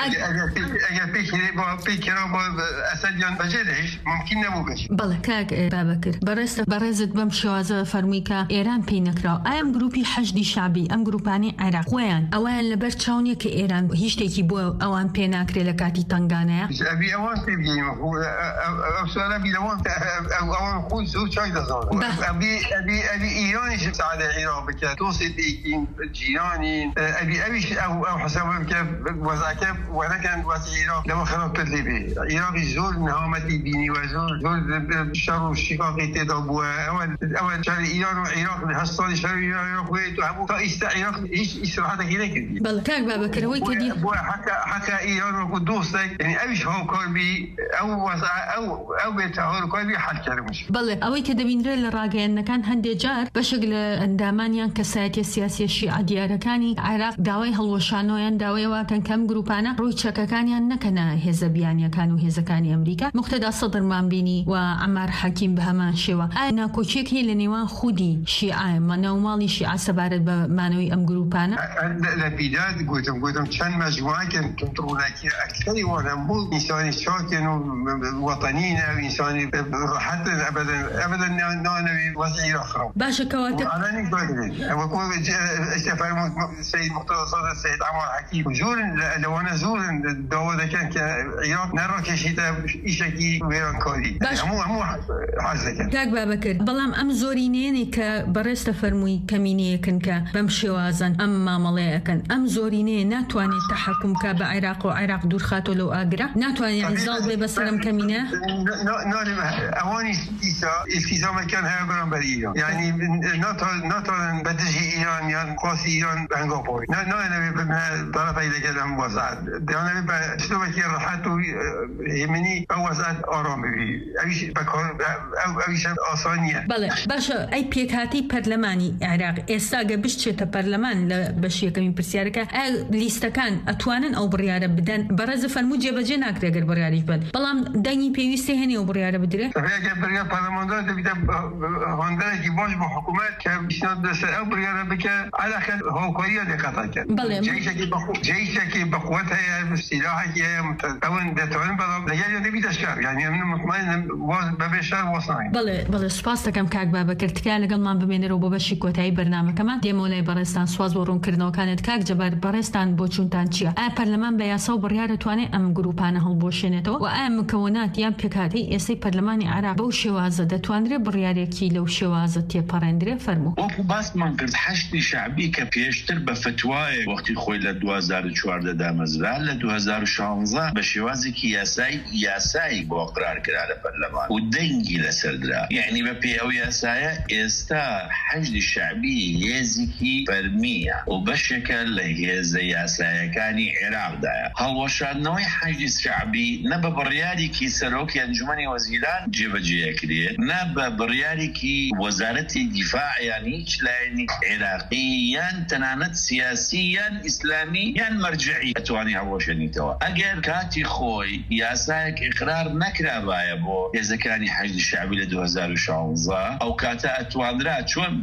ئەگەر پێکرا بۆ ئەسەدیان بەجێدەهێش ممکن نەبوو بێت بەڵێ کاک بابەکر بەڕێستە بەڕێزت بەم شێوازە فەرمووی کە ئێران پێی نەکراوە ئایا ئەم گروپی حەشدی شەوی ئەم گروپانەی عێراق خۆیان ئەویان لەبەر چاونیە کە ئێران هیچ شتێکی بۆ ئەوان پێ ناکرێت لە کاتی تنگانەیە ئەبی ئەوان پێ بگەین ئەو سوالە بی لەوان ئەوان خۆی زۆر چای دەزانن ئەبی ئەبی ئەبی ئیرانیش سەعادە عێراق بکات دۆستێکی جیرانی ئەبی ئەویش ئەو ئەو حسابە بکات وەزعەکە وەنەکەن واسی عێراق لەوە خراپتر لێ بێ عێراقی زۆر نەهامەتی بینی و زۆر زۆر شەڕ و شیقاقی تێدا بووە ئەوە ئەوە شاری ئیران و عێراق لە هەشت ساڵی شاری ئیران و عێراق بووێت و هەموو تا ئیستا عێراق هیچ ئیسراحەتێکی نەکردی بەڵێ کاک بابەکرەوەی کردی بۆ حەکا حەکا ئیران وەکو دۆستێک يعني أيش هو كوربي أو أو أو بيتهور كوربي حل كلامش. بله أوي كده بينرل الراجع إن كان هندي جار بشكل اندامانيان كساتي السياسية الشيعة ديار كاني عراق داوي هالوشانو ين داوي وكان كم جروبانا روي شكا كاني أنكنا هزبيان كانوا هزكاني أمريكا مقتدى صدر مامبيني وعمار حكيم بهمان شوا أنا كوشيك هي لنيوان خودي شيعة ما نومالي شيعة سبارد بمانوي أم جروبانا. لبيداد قلتم قلتم كان مجموعة كان تنطرون أكثر وانا مو إنسان شاكن ووطنيين أو إنسان حتى أبدا أبدا نوع وضعي آخر. باش كواتب. أنا نقول وكون استفهم السيد مقتدى صدر السيد عمار حكيم وزور لو أنا زور الدولة كان كعراق نرى كشيء إشكي ويران كودي. مو مو حاسة. كاك بابكر بلام أم زورينيني كبرست فرمي كميني كن كبمشي وازن أم ماملي كن أم زوريني ناتواني التحكم كبعراق وعراق دور خاتو لو أجرا ناتواني يعني زال بسلم كمينة. نعم أواني استيسا استيسا ما كان هيبران بريئة يعني ناتو ناتو بدجي إيران يعني قاسي إيران بانغوبوي. نا نا أنا طرفي إذا كلام وسعد. أنا بشلون كي راحتو يمني أو وسعد آرام بي. أيش بكون أو أيش آسانية. بله باش أي بيكاتي برلماني عراق استاجا بشتة برلمان لبشية كمين برسيارك ليستا كان أتوانا أو بريارة بدن برز فرموجة بجناك رجل بريارة بل بلام دني بيوستي هني أو بريارة بدري. فهي بريارة برلمان ده تبي هندرة كيباش بحكومات كبيشنا دست أو بريارة بك على خل هو كويا لقطعك. بله. جيش كي بقو جيش كي بقوتها سلاح كي متون بتوان بلام لجال تبي تشكر يعني أنا مطمئن ببشر وصناعي. بله بله سباس كم كاك بابا كرتكال قبل ما بمينر وببشي كوتاي برنامج كمان دي مولاي برستان سواز ورون كرنو كانت كاك جبر برستان بوچون تانچيا أ برلمان بياسو بريارة تواني أم جروبانا هالبوشينتو وأم مكونات يام بيكاتي يسي برلماني عراق بوشوازة دتواندري بريارة كيلو شوازة تي برندري فرمو. وكو باس من كرت حشتي شعبي كبيشتر بفتواي وقتي خوي لدو هزار وچوارده دامزرال لدو هزار وشانزه بشوازي كي ياساي ياساي بو قرار كرا على برلمان ودنجي لسردرا يعني ببي أو ياسايا يستا حشد الشعبي يزكي فرمية وبشكل هي زي ياسايا كاني عراق دايا هالوشان نوعي حشد الشعبي نبا بريالي كي سروك ينجمني وزيران جيب جيه كريه نبا بريالي كي وزارة الدفاع يعني يعني عراقيا تنانت سياسيا إسلاميا مرجعي أتواني هالوشاني توا أجر كاتي خوي ياسايك إقرار نكرا بايا بو إذا كان حشد الشعبي لدو هزار وشانزة أو كاتا أتواندرا شون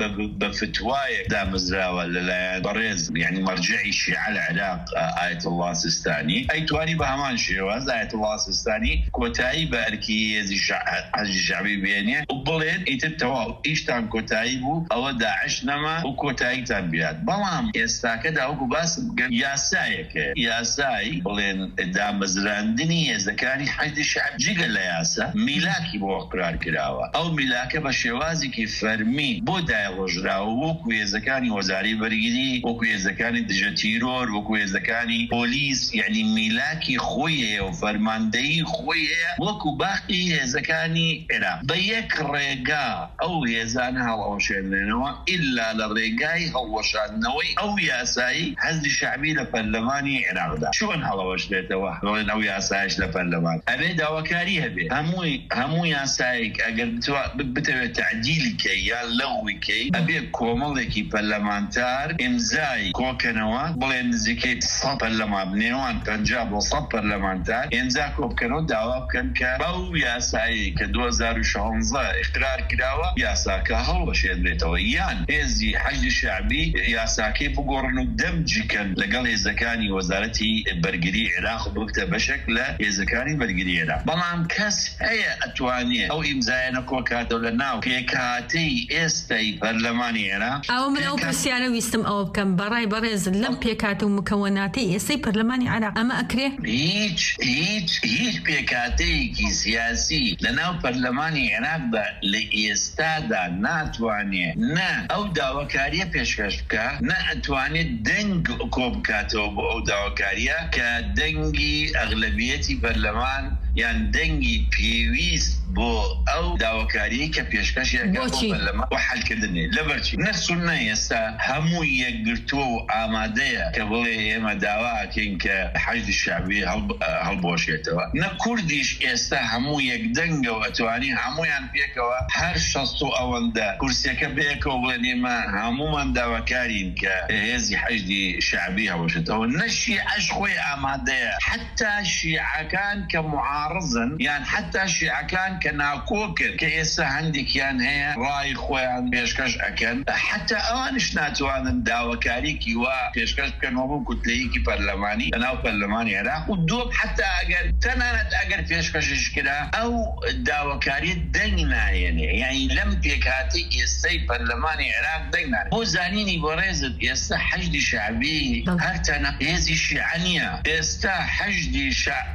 بفتواي دامزرا ولا لا بريز يعني مرجعي الشيعة العراق آية الله السيستاني أي تواني بهمان شيواز آية الله السيستاني كوتاي بأركي يزي حج الشعبي بينيه وبلين يتبتوا إيشتان كوتاي بو أو داعش نما وكوتاي تنبيات بلام يستاكد أو باس ياسايك ياساي بلين دامزراندني إذا كان حج الشعب جيجا لياسا ميلاكي بو قرار كراوة أو ملاكة بشوازي كيف فرمي بودا رجراو وكو يزكاني وزاري بريدي وكو يزكاني دجاتيرور وكو يزكاني بوليس يعني ملاكي خويه وفرماندهي خويه وكو باقي يزكاني عراق بيك ريقا أو يزانها الأوشينينوا إلا للريقاي هو شانوي أو ياساي حزد الشعبي لفرلماني عراق دا شون هلا وشليته أو ياسايش لفرلمان أبدا وكاريها به هموي همو ياسايك أقر بتوى تعديل كي يا لغوي كي أبي كومالكي برلمانتار إمزاي كوكنوا بلين زكيت صاب برلمان بنيوان بنجاب وصاب برلمانتار إمزا كوكنوا دعوة كان كباو ياساي كدو هزار وشانزة إقرار كداوة ياساكا هلو شيدريتو يان إزي حشد الشعبي ياساكي بقورنو دمجي كان لقال إزاكاني وزارتي برقري عراق بوقتها بشكل إزاكاني برقري عراق بلان كاس هي أتوانية أو إمزاينا كوكاتو لناو كيكاتي إستي برلماني عراق أو من أو برسيانة ويستم أو بكم براي برز لم بيكاتو مكوناتي إستي برلماني عراق أما أكري هيج هيج هيج بيكاتي كي سياسي لناو برلماني عراق با لإستادا ناتوانية نا أو داوكارية بيشكشكا نا أتوانية دنج كوبكاتو أو داوكارية كدنجي أغلبيتي برلمان یان دەنگی پێویست بۆ ئەو داواکاری کە پێشکەشیەکە بۆ حەلکردنی لەبەرچی نە سوننە ئێستا هەموو یەکگرتووە و ئامادەیە کە بڵێ ئێمە داواکەین کە حەشدی شەعبی هەڵبۆشێتەوە نە کوردیش ئێستا هەموو یەکدەنگە و ئەتوانی هەمویان پێکەوە هەر شەست و ئەوەندە کورسەکە بێکەوە بڵێن ئێمە هەمومان داواکارین کە هێزی حەشدی شەعبی هەڵبۆشێتەوە نە شیعەش خۆی ئامادەیە حتا شیعەکان کە معارضن یان حتا شیعەکان کە ناکۆکن کە ئێستا هەندێکیان هەیە ڕای خۆیان پێشکەش ئەکەن حتا ئەوانش ناتوانن داواکاریکی وا پێشکەش بکەنەوە بۆ کوتلەیەکی پەرلەمانی لەناو پەرلەمانی عێراق و دۆ حتا ئەگەر تەنانەت ئەگەر پێشکەشش کرا ئەو داواکاری دەنگ نایەنێ یعنی لەم پێکاتی ئێستای پەرلەمانی عێراق دەنگ نایەنێ بۆ زانینی بۆ ڕێزت ئێستا حەشدی شەعبی هەر تەنە هێزی شیعە نییە ئێستا حەشدی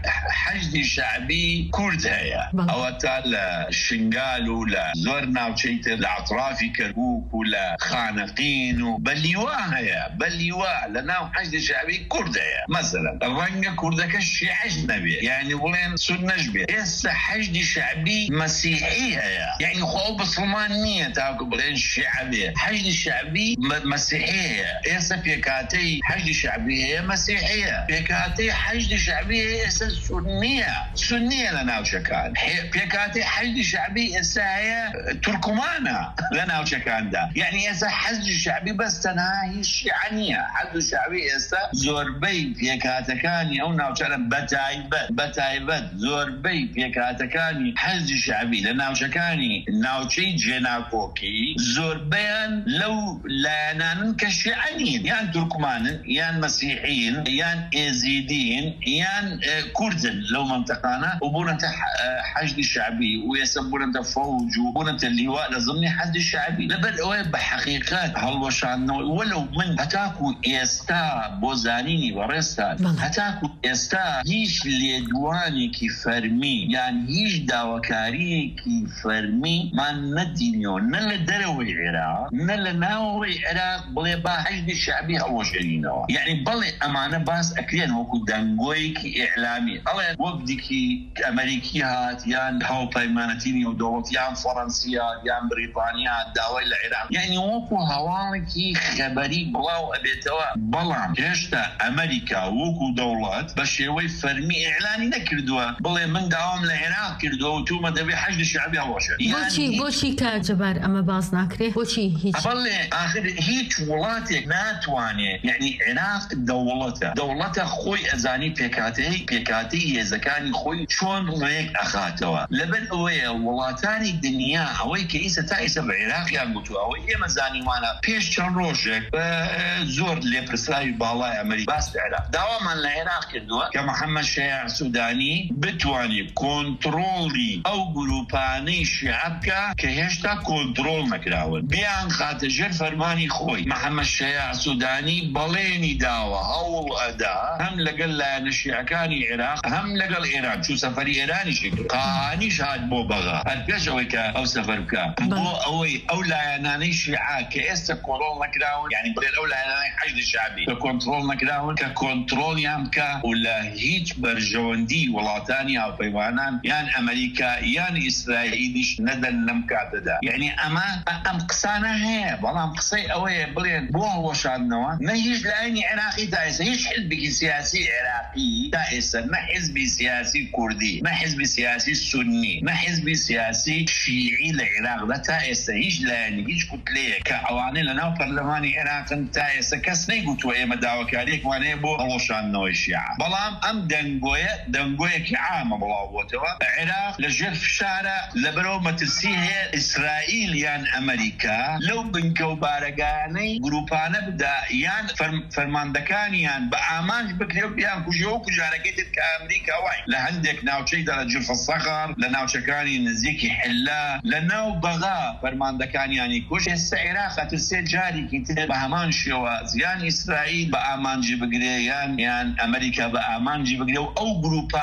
حەشدی شەعبی کورد هەیە ئەوە تا لە شنگال و لە زۆر ناوچەی تر لە ئەطرافی کەرکووک و لە خانەقین و بەلیوا هەیە بەلیوا لە ناو حەشدی شەعبی کورد هەیە مەسەلەن ڕەنگە کوردەکە شیعەش نەبێت یعنی بڵێن سوننەش بێت ئێستا حەشدی شەعبی مەسیحی هەیە یعنی خۆ بسڵمان نییە تاکو بڵێن شیعە بێت حەشدی شەعبی مەسیحی هەیە ئێستا پێکاتەی حەشدی شەعبی هەیە مەسیحیە پێکاتەی حەشدی شەعبی هەیە ئێستا سوننیە سوننیە لە ناوچەکان پێکاتی حەشدی شەعبی ئێستا هەیە تورکمانە لە ناوچەکاندا یعنی ئێستا حەشدی شەعبی بەس تەنها هیچ شیعە نییە حەشدی شەعبی ئێستا زۆربەی پێکاتەکانی ئەو ناوچانە بەتایبەت بەتایبەت زۆربەی پێکاتەکانی حەشدی شەعبی لە ناوچەکانی ناوچەی جێناکۆکی زۆربەیان لەو لایەنانن کە شیعە نین یان تورکمانن یان مەسیحین یان ئێزیدین یان کوردن لەو منتەقانە و بوونەتە حەشدی شەعبی و ئێستا بوونەتە فەوج و بوونەتە لیوا لە زمنی حەشدی شەعبی لەبەر ئەوەیە بە حەقیقەت هەڵوەشاندنەوە وەلەو من هەتاکو ئێستا بۆ زانینی بەڕێستان هەتاکو ئێستا هیچ لێدوانێکی فەرمی یان هیچ داواکاریەکی فەرمی مان نەدینیەوە نە لە دەرەوەی عێراق نە لە ناوەوەی عێراق بڵێ با حەشدی شەعبی هەڵوەشێنینەوە یعنی بەڵێ ئەمانە باس ئەکرێن وەکو دەنگۆیەکی ئیعلامی ئەڵێ وەک دیکی ئەمریکی هات یان هاوپەیمانەتی و دەوڵەت یان فەڕەنسیا یان بریتانیا داوای لە عێراق یعنی وەکو هەواڵێکی خەبەری بڵاو ئەبێتەوە بەڵام هێشتا ئەمریکا وەکو دەوڵەت بە شێوەی فەرمی ئیعلانی نەکردووە بڵێ من داوام لە عێراق کردووە و تومە دەبێ حەشدی شەعبی هەڵوەشێ بۆچی بۆچی کە جەبار ئەمە باز ناکرێت بۆچی هیچ بەڵێ ئاخر هیچ وڵاتێک ناتوانێت یعنی عێراق دەوڵەتە دەوڵەتە خۆی ئەزانی پێکاتەی پێکاتەی هێزەکانی خۆی چۆن ڕێک ئەخاتەوە لەبەر ئەوەیە وڵاتانی دنیا ئەوەی کە ئیسە تا ئیسە بە عێراقیان گوتووە ئەوەی ئێمە زانیمانە پێش چەند ڕۆژێک بە زۆر لێپرسراوی باڵای ئەمریکا باس لە عێراق داوامان لە عێراق کردووە کە محەممەد شەیع سوودانی بتوانێت کۆنتڕۆڵی ئەو گروپانەی شیعە بکە کە هێشتا کۆنتڕۆڵ نەکراون بیان خاتە ژێر فەرمانی خۆی محەممەد شەیع سوودانی بەڵێنی داوە هەوڵ ئەدا هەم لەگەڵ لایەنە شیعەکانی عێراق هەم لەگەڵ ئێران چوو سەفەری ئێرانی شکر قانیش هات بۆ بەغا هەر پێش ئەوەی کە ئەو سەفەر بکە بۆ ئەوەی ئەو لایەنانەی شیعە کە ئێستا کۆنتڕۆڵ نەکراون یعنی بڵێن ئەو لایەنانەی حەشدی شەعبی کە کۆنتڕۆڵ نەکراون کە کۆنتڕۆڵیان بکە و لە هیچ بەرژەوەندی وڵاتانی هاوپەیمانان یان ئەمریکا یان ئیسرائیلیش نەدەن لەم کاتەدا یعنی ئەمە ئەم قسانە هەیە بەڵام قسەی ئەوەیە بڵێن بۆ هەڵوەشاندنەوە نە هیچ لایەنی عێراقی تا ئێستا هیچ حزبێکی سیاسی عێراقی تا ئێستا نە حزبی سیاسی کوردی نە حزبی سیاسی سونی نە حزبی سیاسی شیعی لە عێراقدا تا ئێستا هیچ لایەنی هیچ کوتلەیە کە ئەوانەی لەناو پەرلەمانی عێراقن تا ئێستا کەس نەیگوتووە ئێمە داواکاریەکوانەیە بۆ هەڵوەشاندنەوەی شیعە بەڵام ئەم دەنگۆیە دەنگۆیەکی عامە بڵاو بووەتەوە عێراق لەژێر فشارە لەبەرەوە مەترسی هەیە ئیسرائیل یان ئەمریکا لەو بنکە و بارەگانەی گروپانە بدا یان فەرماندەکانیان بە ئامانج بکرێ و بیان کوژەوە کوژارەکەی تر کە ئەمریکا وای لە هەندێک ناوچەیدا لە جرفە سەخەر لە ناوچەکانی نزیکی حلا لە ناو بەغا فەرماندەکانیانی کوژ ئێستا عێراق هەترسێ جارێکی تر بە هەمان شێوە یان ئیسرائیل بە ئامانجی بگرێ یان یان ئەمریکا بە ئامانجی بگرێ و ئەو گروپانە بە ئامانج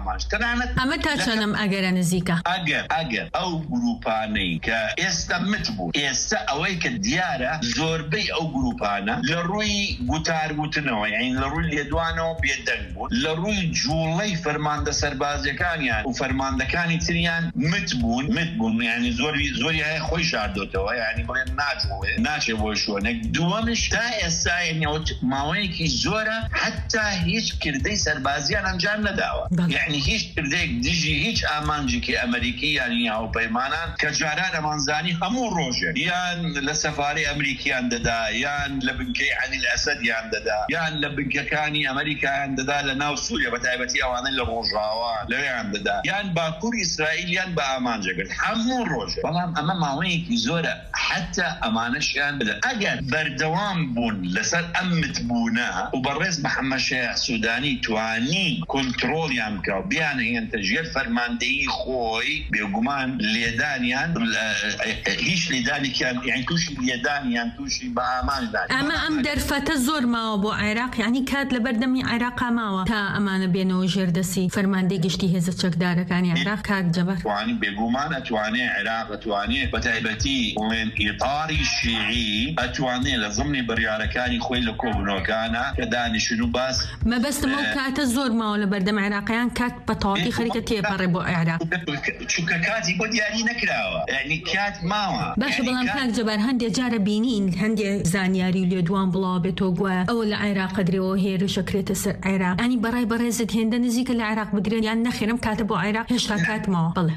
ئامانج تەنانەت ئەمە تا چەندەم ئەگەرە نزیکە ئەگەر ئەگەر ئەو گروپانەی کە ئێستا مت بوو ئێستا ئەوەی کە دیارە زۆربەی ئەو گروپانە لە ڕووی گوتارگوتنەوە یعنی لە ڕووی لێدوانەوە بێدەنگ بوون لە ڕووی جوڵەی فەرماندە سەربازیەکانیان و فەرماندەکانی تریان مت بوون مت بوون یعنی زۆری زۆری هەیە خۆی شاردۆتەوە یعنی بڵێن ناجوڵێ ناچێ بۆ شوێنێک دووەمش تا ئێستا ماوەیەکی زۆرە حتا هیچ کردەی سەربازیان ئەنجام نەداوە یعنی هیچ کردێک دژی هیچ ئامانجێکی ئەمریکی یانی هاوپەیمانان کە جاران ئەمانزانی هەموو ڕۆژێ یان لە سەفارەی ئەمریکیان دەدا یان لە بنکەی عەلی ئەسەدیان دەدا یان لە بنکەکانی ئەمریکایان دەدا لە ناو سووریا بە تایبەتی ئەوانەی لە ڕۆژاوا لەوێیان دەدا یان باکوور ئیسرائیل یان بە ئامانجەگرت هەموو ڕۆژێ بەڵام ئەمە ماوەیەکی زۆرە حتا ئەمانەشیان بدە ئەگەر بەردەوام بوون لەسەر ئەم متبوونە و بەڕێز محەممەد شایخ سوودانی توانی کۆنتڕۆڵیان بکە و بیانهێنتە ژێر فەرماندەیی خۆی بێگومان لێدانیان هیچ لێدانێکیان یان تووشی لێدانیان تووشی بە ئامانجدان ئەمە ئەم دەرفەتە زۆر ماوە بۆ عێراق یعنی کات لە بەردەمی عێراقا ماوە تا ئەمانە بێنەوە ژێردەسی فەرماندەی گشتی هێزە چەکدارەکانی عێراق کاک جەبار توانی بێگومان ئەتوانێ عێراق ئەتوانێ بە تایبەتی بڵێن ئیطاری شیعی ئەتوانێ لە ضمنی بڕیارەکانی خۆی لە کۆبنەوەکانە کە دانیشتن و باس مەبەستمە و کاتە زۆر ماوە لە بەردەم عێراقیان کات بە تەواوی خەریکە تێپەڕێ بۆ عێراق چونکە کاتی بۆ دیاری نەکراوە یعنی کات ماوە باشە بەڵام کاک جەبار هەندێک جارە بینین هەندێک زانیاری و لێدوان بڵاو بێتەوە گوایە ئەوە لە عێراق درێەوە هێرشەکرێتە سەر عێراق ئەنی بەڕای بەڕێزت هێندە نزیکە لە عێراق بدرێن یان نەخێرم کاتە بۆ عێراق هێشتا کاتمەوە بڵێ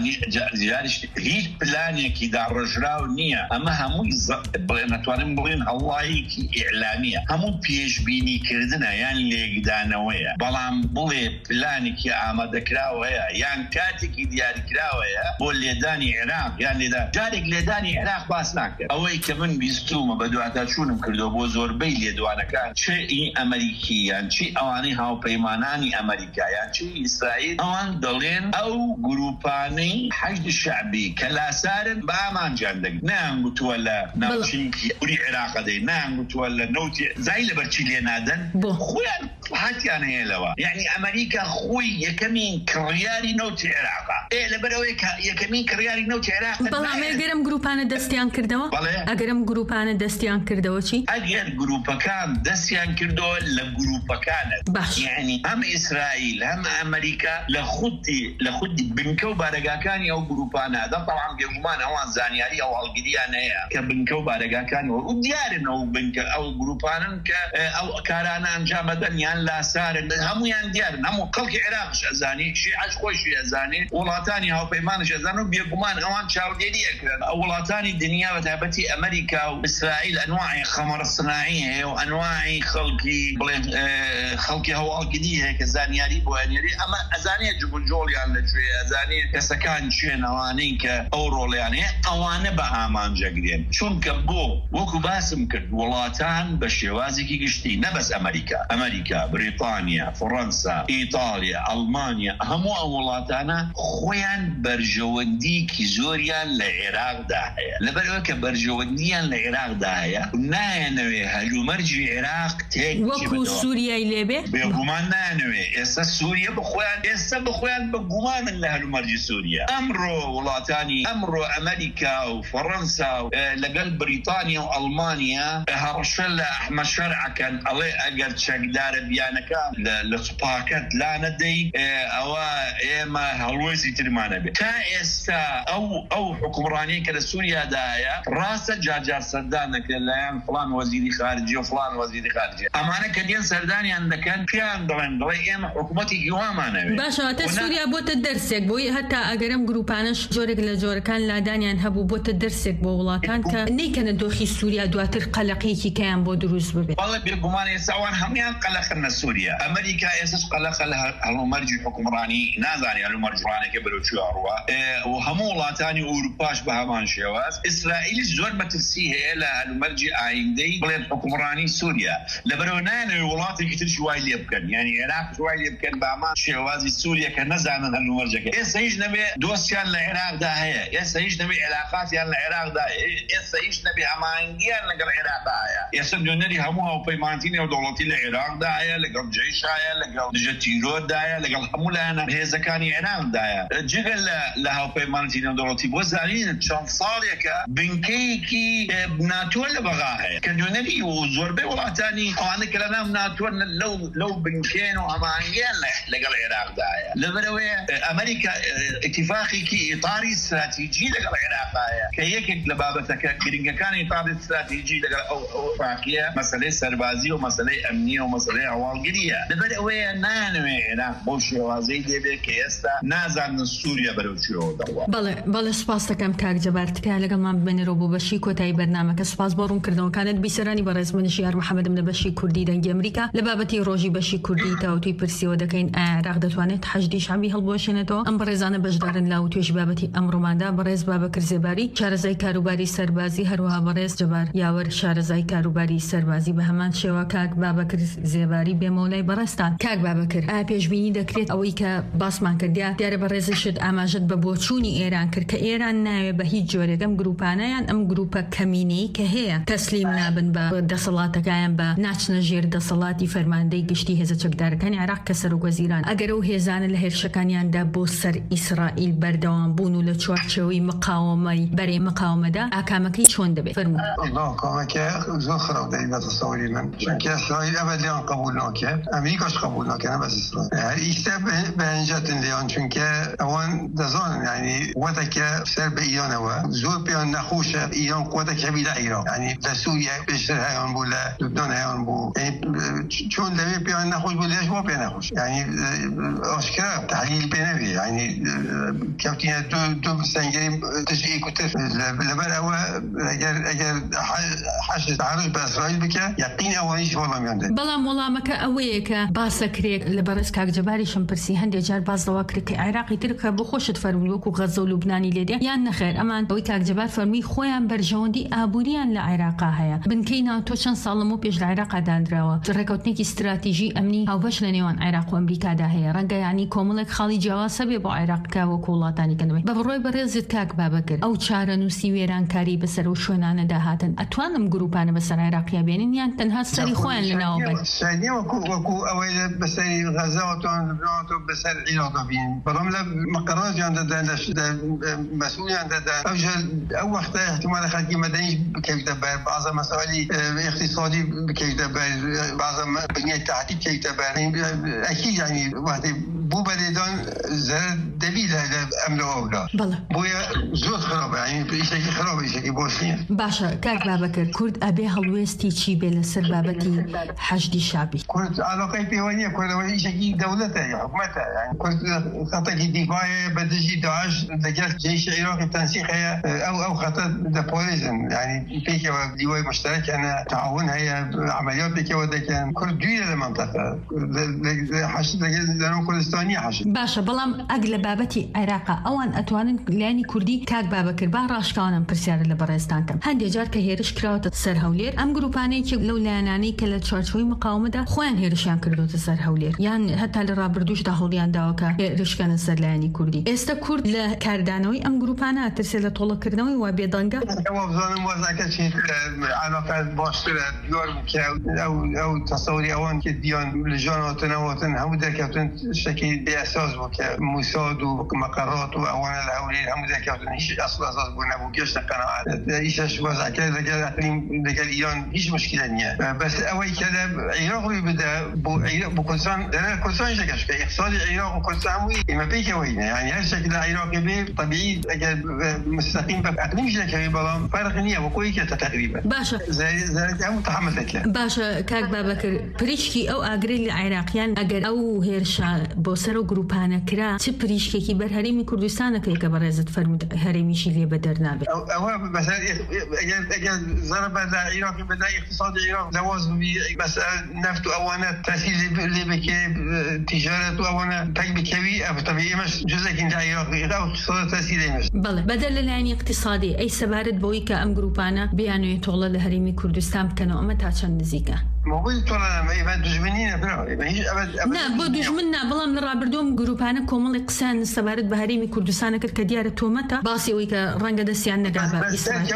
هیچ پلانێکی داڕژراو نییە ئەمە هەمووی بڵێن نەتوانم بڵێن هەڵایەکی ئیعلامیە هەموو پێشبینیکردنە یان لێکدانەوەیە بەڵام بڵێ پلانێکی ئامادەکراوە هەیە یان کاتێکی دیاریکراوەیە بۆ لێدانی عێراق یان لێدا جارێک لێدانی عێراق باس ناکرد ئەوەی کە من بیستومە بە دواتە چوونم کردو بۆ زۆربەی لێدوانەکان چ ئی ئەمریکی یان چی ئەوانەی هاوپەیمانانی ئەمریکا یان چی ئیسرائیل ئەوان دەڵێن ئەو گروپانەی حەشد شەعبی کە لاسارن بە ئامانجیان دەگرن نایانگوتووە لە ناوچەیەکی ئوری عێراق دەی نایانگوتووە لە نەوتی زای لەبەرچی لێ نادەن خۆیان هاتیان هەیە لەوە یعنی ئەمریکا خۆی یەکەمین کڕیاری نەوتی عێراقا لەبەرەوەی یەکەمین کڕیاری نەوتی عێراق بەڵام ئەگەرم گروپانە دەستیان کردەوە ئەگەرم گروپانە دەستیان کردەوە چی ئەگەر گروپەکان دەستیان کردەوە لە گروپەکانت باش یعنی هەم ئیسرائیل هەم ئەمریکا لە خودی لە خودی بنکە و بارەگاکانی ئەو گروپانە دەڵام بێگومان ئەوان زانیاری ئەو هەڵگریان هەیە کە بنکە و بارەگاکانی و دیارن ئەو بنکە ئەو گروپانن کە ئەو کارانە ئەنجام دەدەن یان لاسارن هەمویان دیارن هەموو خەڵکی عێراقش ئەزانی شیعەش خۆشی ئەزانێ وڵاتانی هاوپەیمانش ئەزانن و بێگومان ئەوان چاودێری ئەکرن ئەو وڵاتانی دنیا بە تایبەتی ئەمریکا و ئیسرائیل ئەنواعی خەمەڕ سناعی هەیە و ئەنواعی خەڵکی بڵێن خەڵکی هەواڵگری هەیە کە زانیاری بۆ هەنێری ئەمە ئەزانێ جوبنجۆڵیان لەکوێ ئەزانێ کەسەکان چێن ئەوانەی کە ئەو ڕۆڵیانەیە ئەوانە بە ئامانجەگرێن چونکە بۆ وەکو باسم کرد وڵاتان بە شێوازێکی گشتی نەبەس ئەمریکا ئەمریکا بریتانیا فڕەنسا ئیتالیا ئەڵمانیا هەموو ئەو وڵاتانە خۆیان بەرژەوەندیکی زۆریان لە عێراقدا هەیە لەبەرەوە کە بەرژەوەندیان لە عێراقدا هەیە نایەنەوێ هەلومەرجی عێراق تێک وەکو سووریای لێبێ بێگومان نایەنەوێ ئێستا سووریا بخۆیان ئێستا بخۆیان بە گومانن لە هەلومەرجی سووریا ئەمڕۆ وڵاتانی ئەمڕۆ ئەمریکا و فەڕەنسا و لەگەڵ بریتانیا و ئەڵمانیا هەڕەشە لە ئەحمەد شەرعەکەن ئەڵێ ئەگەر چەکدارە بیانەکە لە سوپاکەت لا نەدەی ئەوە ئێمە هەڵوێزی ترمانە بێت تا ئێستا ئەو ئەو حکومڕانیە کە لە سووریادایە ڕاستە جاجار سەردان دەکرێت لایەن فڵان وەزیری خارجی و فڵان وەزیری خارجی ئەمانە کە دێن سەردانیان دەکەن پیان دەڵێن دڵێ ئێمە حکوومەتێکی وامانەوێت باشەواتە سووریا بۆتە دەرسێک بۆی هەتا ئەگەرم گروپانش جۆرێک لە جۆرەکان لادانیان هەبوو بۆتە دەرسێک بۆ وڵاتان کە نەیکەنە دۆخی سووریا دواتر قەلەقێکی کەیان بۆ دروست ببێت بەڵێ بێگومان ئێستاوان هەمویان قەلەقن لە سووریا ئەمریکا ئێستاش قەلەقە لە هەڵومەرجی حکومڕانی نازانی هەلومەرجڕانێکە بەرەوچوو ئەڕوا و هەموو وڵاتانی ئوروپاش بە هەمان شێواز ئیسرائیلیش زۆر مەترسی هەیە لە هەلومەرجی ئایندەی بڵێن حکومڕانی سووریا لەبەرەوە نایەنەوێ وڵاتێکی ترش وای لێ بکەن یعنی عێراق وای لێ بکەن بە هەمان شێوازی سووریا کە نەزانن هەلومەرجەکە ئێستا هیچ نەبێ دۆستیان لە عێراقدا هەیە ئێستا هیچ نەبێ عێلاقاتیان لە عێراقدا ئێستا هیچ نەبێ ئەمانگیان لەگەڵ عێراقدا هەیە ئێستا دوێنەری هەموو هاوپەیمانتیی نێودەوڵەتی لە عێراقدا هەیە لەگەڵ جەیش هەیە لەگەڵ دژە تیرۆردا هەیە دایە لەگەڵ هەموو لایەنە هێزەکانی عێراقدایە جگە لە هاوپەیمانێتی نێودەوڵەتی بۆ زانین چەند ساڵێکە بنکەیەکی ناتۆ لە بەغا هەیە کە دوێنەری و زۆربەی وڵاتانی ئەوانە کە لەناو ناتۆ لەو بنکێن و ئەمانگیان لەگەڵ عێراقدایە لەبەرەوەیە ئەمریکا اتفاقێکی ئیطاری استراتیجی لەگەڵ عێراقایە کە یەکێک لە بابەتەکە گرنگەکانی ئیطاری استراتیجی لەگەڵ ئەو اتفاقیە مەسەلەی سەربازی و مەسەلەی ئەمنیە و مەسەلەی هەواڵگریە لەبەرەوەیە نانەوێ عێراق بۆ شێوازەی دەبێت کە ئێستا نازانن سووریا بەرەو چیەوە دەڕوا. بەڵێ بەڵێ سوپاس دەکەم کاک جەبار تکایە لەگەڵمان ببێنەرەوە بۆ بەشی کۆتایی بەرنامەکە. سوپاس بۆ ڕوونکردنەوەکانت بیسەرانی بەڕێز منیش یار محەممەدم لە بەشی کوردی دەنگی ئەمریکا لە بابەتی ڕۆژی بەشی کوردی تاوتوی پرسیەوە دەکەین عێراق دەتوانێت حەشدی شەعبی هەڵبوەشێنێتەوە. ئەم بەڕێزانە بەشدارن لاو توێژی بابەتی ئەمڕۆماندا بەڕێز بابەکر زێباری شارەزای کاروباری سەربازی هەروەها بەڕێز جەبار یاوەر شارەزای کاروباری سەربازی بە هەمان شێوە کاک بابەکر زێباری بێمەولای بەڕێستان. کاک بابەکر ئایا پێشبینی دەکرێت ئەوەی کە باسمان کردیا دیارە بەڕێزشت ئاماژت بە بۆچوونی ئێران کرد کە ئێران ناوێت بە هیچ جۆرێک ئەم گروپانەیان ئەم گروپە کەمینەی کە هەیە تەسلیم نابن بە دەسەڵاتەکان بە ناچنە ژێر دەسەڵاتی فەرماندەی گشتی هێزە چەکدارەکانی عێراق کە سەرۆکوەزیران ئەگەر ئەو هێزانە لە هێرشەکانیاندا بۆ سەر ئیسرائیل بەردەوام بوون و لە چوارچێوەی مقاومەی بەرێ مقاومەدا ئاکامەکەی چۆن دەبێت؟ فەرموو. والله کۆمەکە زۆر خراپ دەبێت بە تەسەووری من چونکە ئیسرائیل ئەبەدیان قبول ناکرد ئەمریکاش قبول ناکرد بەس ئیسرائیل هەر ئیستا بەهەنجەتن لێیان چونکە ئەوان دەزانن یعنی قوتێکە سەر بە ئیرانەوە زۆر پێیان نەخۆشە ئیران قوتێکە بی لە عێراق یعنی لە سووریا پێشتر هەیان بوو لە لوبنان هەیان بوو چۆن لەوێ پێیان نەخۆش بوو لێش بۆ پێ نەخۆش یعنی ئاشکرا تحلیل پێ نەبێ یعنی کەوتینە دوو سەنگەری تشی کوتر لەبەر ئەوە ئەگەر ئەگەر حەشت عەرش بە ئیسرائیل بکە یەقین ئەوانیش وەڵامیان دێت. بەڵام وەڵامەکە ئەوەیە کە باسەکرێک لە بەڕێز کاک جەباریشم پرسی هەندێک جار باس دەوا کرد کە عێراقی ترکە بۆ خۆشت فەرمووی وەکو غەزە و لوبنانی لێدێ یان نەخێر ئەمان ئەوەی کاک جەبار فەرمووی خۆیان بەرژەوەندی ئابووریان لە عێراقا هەیە بنکەی ناتۆ چەند ساڵم و پێش لە عێراقا دانراوە ڕێکەوتنێکی استراتیژی ئەمنی هاوبەش لە نێوان عێراق و ئەمریکادا هەیە ڕەنگە یعنی کۆمەڵێک خاڵی جیاوازە بێ بۆ عێراقکە وەکو وڵاتانی کەنەوەی بە بڕۆی بەڕێزت کاک بابەکر ئەو چارەنووسی وێرانکاری بەسەر و شوێنانەدا هاتن ئەتوانم گروپانە بەسەر عێراقیا بێنن یان تەنها سەری خۆیان لەناوە بن وەکو ئەوەی بەسەری غەزاوەتان لەبنانەوە بەسەر عێراق بین بەڵام لە مەقەڕاتیان دەدەن مەسئولیان دەدەن ئەو وەختە احتمالە خەڵکی مەدەنی بکەوتە بەر بەعضە مەسائلی اقتصادی بکەوتە بەر بەعضە بنیەی تاعتیب بکەوتە بەر ئەکید یعنی وەختی بوو بەرێدان زەرەر دەبی لە ئەم لەوەولا بۆیە زۆر خراپە یعنی ئیشێکی خراپە ئیشێکی بۆش نییە. باشە کاک بابەکر کورد ئەبێ هەڵوێستی چی بێ لەسەر بابەتی حەشدی شابی؟ کورد علاقەی پێوە نییە کوردەوە ئیشێکی دەوڵەتە حکومەتە کورد خەتێکی دیفاعە بە دژی داعش لەگەڵ جێیشی عێراقی تەنسیق هەیە ئەو ئەو خەتە دەپۆلیزن یعنی پێکەوە دیوای مشترەکەنە تعاون هەیە عملیات پێکەوە دەکەن کورد دویە لە منطقە حەشد لەناو کوردستانی حەشد. باشە بەڵام ئەگ لە بابەتی عێراقا ئەوان ئەتوانن لایانی کوردی کاک بابەکر با ڕاشکاوانم پرسیارە لە بەڕێستانکەم هەندێک جار کە هێرش کراوەتە سەر هەولێر ئەم گروپانەیەکی لەو لایەنانەی کە لە چوارچێوەی مقاومەدا خۆیان هێرشیان کردوتە سەر هەولێر یان هەتا لە ڕابردووشدا هەوڵیان داوەکە هێرشکەنە سەر لایانی کوردی. ئێستا کورد لە کاردانەوەی ئەم گروپانە ئەترسێت لە تۆڵەکردنەوەی وا بێدەنگە ئەوە بزانم وەزەکە چی علاقە باشترە دیوار بکە ئەو تەسەوری ئەوان کە دییان لە ژانەوەتنەوەتن هەموو دەکەوتن شتێکی بێئەساس بوو کە موساد و مەقەڕات و ئەوانە لە هەولێر هەموو دەکەوتن هیچ ئەسڵ ئەساس بوو نەبوو گەشتە قەنەعات ئیشەش وەزەکە لەگەڵ ئەقلیم لەگەڵ ئیران هیچ مشکلە نییە بەس ئەوەی کە لە عێراق ڕووی بدە بۆ کوردستان دەنێت کوردستانیش دەکەش کە اقتصادی عێراق و کوردستان هەمووی ئێمە پێکەوەینە یعنی هەر شەکل لە عێراقی بێ طبیعی ئەگەر مستەقیم بە ئەقلیمش دەکەوێت بەڵام فەرق نییە وەکۆی کێتە تەقریبا. باشە زەرەکی هەموو تەحمل دەکرێت. باشە کاک بابەکر پریشکی ئەو ئاگرەی لە عێراقیان ئەگەر ئەو هێرشە بۆ سەر و گروپانە کرا چ پریشکێکی بەر هەرێمی کوردستانەکەی کە بەڕێزت فەرمووت هەرێمیشی لێ بە دەرنابێت؟ ئەوە بەسەر ئەگەر زەربە لە عێراقی بەدا اقتصادی عێراق لەواز ببی بەسەر نەفت و ئەوانە تەسیل لێ بکێ تیجارەت و ئەوانە پەک بکەوی طبیعی ئێمەش جزێکی لە عێراقی ئەو اقتصاد تەسیل ئێمەش. بەڵێ بەدەر لەلایەنی اقتصادی ئەی سەبارەت بۆی کە ئەم گروپانە بیانوێت تۆڵە لە هەرێمی کوردستان بکەنەوە ئەمە تا چەند نزیکە؟ موضوع طلع ما دجمنين برا ما هي أبد نا بو دجمننا بلام لرابردوم جروبانا كومل قسان سبارد بهريمي كردستان كر كديار تومتا باسي ويك رنگ دسيان نقابه اسرائيل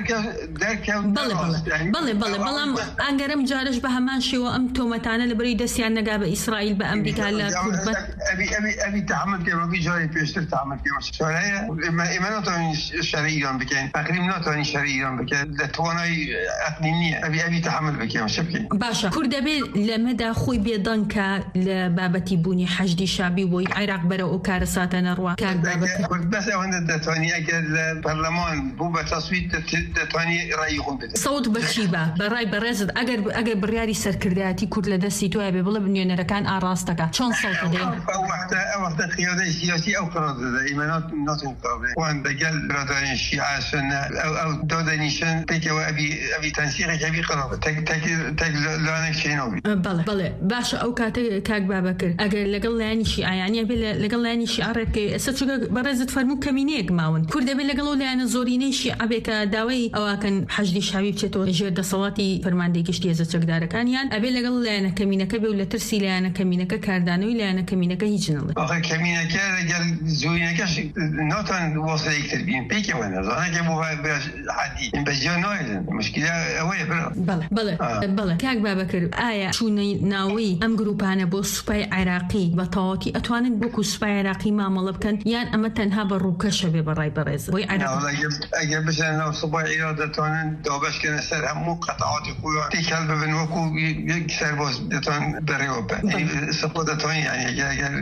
بله بله بله بله بلام انگرم جارش به همان شو ام تومتانه لبري دسيان نقابه اسرائيل بامريكا لا كرد ابي ابي ابي تعمل كما في جاري بيشتر تعمل كما شرعيه ما ناتوني شرعيا بكين تقريبا ناتوني شرعيا بكين لتواناي اقليميه ابي ابي تحمل بكين شبكي باشا كردبي لمدى خوي بيضنكا لبابتي بوني حشدي شعبي وي عراق برا وكارساتنا روا كان بابك بس انا دتواني اجل البرلمان بو بتصويت دتواني رايهم بده صوت بشيبه براي برازد اگر اگر برياري سركرداتي كرد لدسي تو ابي بلا بنيو نركان اراستك شلون صوت دي وقت وقت قياده سياسي او قرار ايمانات ناتن قابل وان دجال برادرين الشيعة سنة او او دودنيشن بيك ابي ابي تنسيق ابي قرار تك تك تك لانك شينوبي بله بله باشا او كات كاك بابكر اگر لقل يعني شيعة يعني ابي لقل يعني شيعة رك ستشق برازد فرمو كمينيك ماون كرد ابي لقلو لان زوريني شيعة بك داوي او كان حجدي شعبي بتشتو جرد صلاتي فرماندي كشتي زتشق داركان يعني ابي لقل لان كمينك ابي ولا ترسي لان كمينك كاردانوي لان كمينك هيجنل اخر كمينك رجال زورينك ناتن وصل يكتر بين بيك وانا انا جابوا حدي بجنوي مشكله اوي بله بله آه. بله كاك بابكر آية شو ناوي ام جروبانا بو سباي عراقي بطاوتي اتوانن بوكو سباي عراقي ما ملبكن يان اما تنها بروكشه براي برز وي عراق والله اجل بس انا سباي اراده تونن دوبش كان سر هم قطعات خويا تي كلب بنوكو يكسر بوس دتون دريوبه سبودتون يعني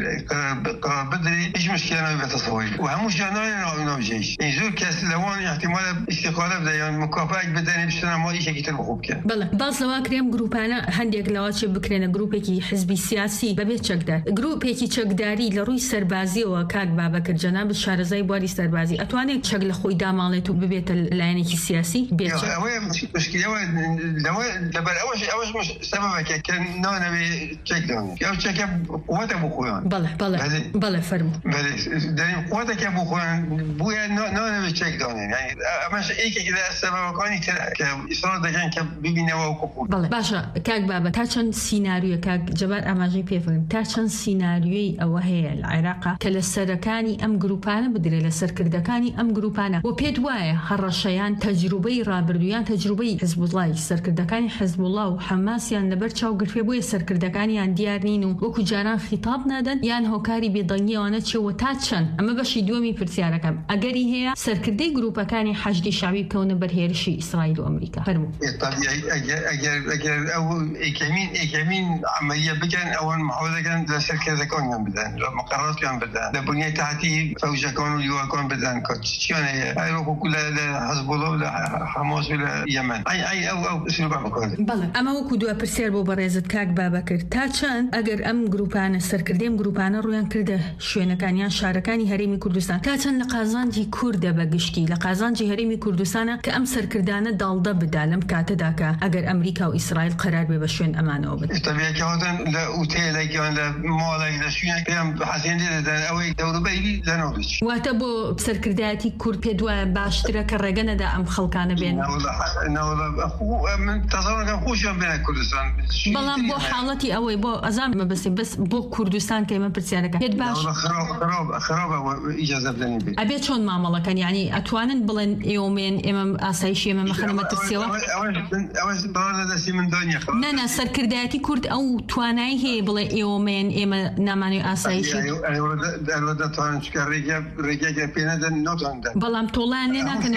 قرار بدري ايش مشكله بتصوير وهمش جناين او جيش يزور كاس لوان احتمال استقاله بده يعني مكافاه بدني بسنه ما ايش كتير بخوب كان بله باز لوا كريم جروبانا هنديك لوات بكرينا جروبكي حزبي سياسي ببيت چقدار جروبكي چقداري لروي سربازي وكاك بابكر جناب الشارزاي بواري سربازي اتواني شغل خوي دامالتو ببيت العينكي السياسي بيت هو مشكله لو لبر اول شيء اول مش سببك كان نو نبي تشيك داون يا تشيك قوه ابو خويان بله بله بله فرمو بله داري قوتك يا ابو خويان بويا نو نبي تشيك داون يعني مش ايك كذا السبب كان كاصرار دكان كبيبينا وكوكو بله باشا كاك بابا تاچن سيناريو كاك جبار اماجي بيفهم تاچن سيناريو او هي العراق كل السركاني ام جروبانا بدري لسركردكاني ام جروبانا وبيدوايا هرشيان تجربه رابردويان تجربه حزب الله سركردكاني حزب الله وحماس يان لبرچا وقرفي بو سركردكاني يان ديارنينو وكو جاران خطاب نادن يان هوكاري بيضنيه وانا تشو تاچن اما باش يدومي فرسياركم اگري هي سركردي جروبكاني حشدي شعبي كون برهيرشي اسرائيل وامريكا فرمو طبيعي اگر اگر او كمين كمين عمليه بكن اول محاوله كان لسركه كون بدن مقررات كان بدن البنيه التحتيه فوجا كانوا اللي كون بدن كوتشيون هي كل حزب الله ولا حماس ولا اليمن اي اي او او اسلوب بكون بله اما وكو دو برسير بو برزت كاك بابكر تاچن اگر ام جروبان سركرديم جروبان رويان كرده شوينكانيان شاركاني هريمي كردستان تاچن لقازانجي كرده بگشتي لقازانجي هريمي كردستان كام سركردانه دالده بدالم كاتداكا اگر امريكا واسرائيل قرار ببشون امانه وبد طبيعي كان لا اوتيل كان لا مال لا شو كان حسين ده اوي دور بيبي لا نودش واتبو سركرداتي كرد بيدوا باشترا كرغنا دا ام خلقانه بين لا والله لا والله اخو من تصور كان خوش بين كردستان بلان بو حالتي اوي بو ازام بس بس بو كردستان كيما برسيارك يد باش خراب خراب خراب اجازه بدني بي ابي شلون معامله كان يعني اتوانن بلن يومين امام اسايشي امام خدمه السوا اول اول ضرر ده من دنيا لا لا سركرداتي كرد او تواناي هي بلا يومين اما نماني اسايشي ايوه ده ده توان شكريجا رجاجا بينا ده نوتن ده بلام طولان لنا كانوا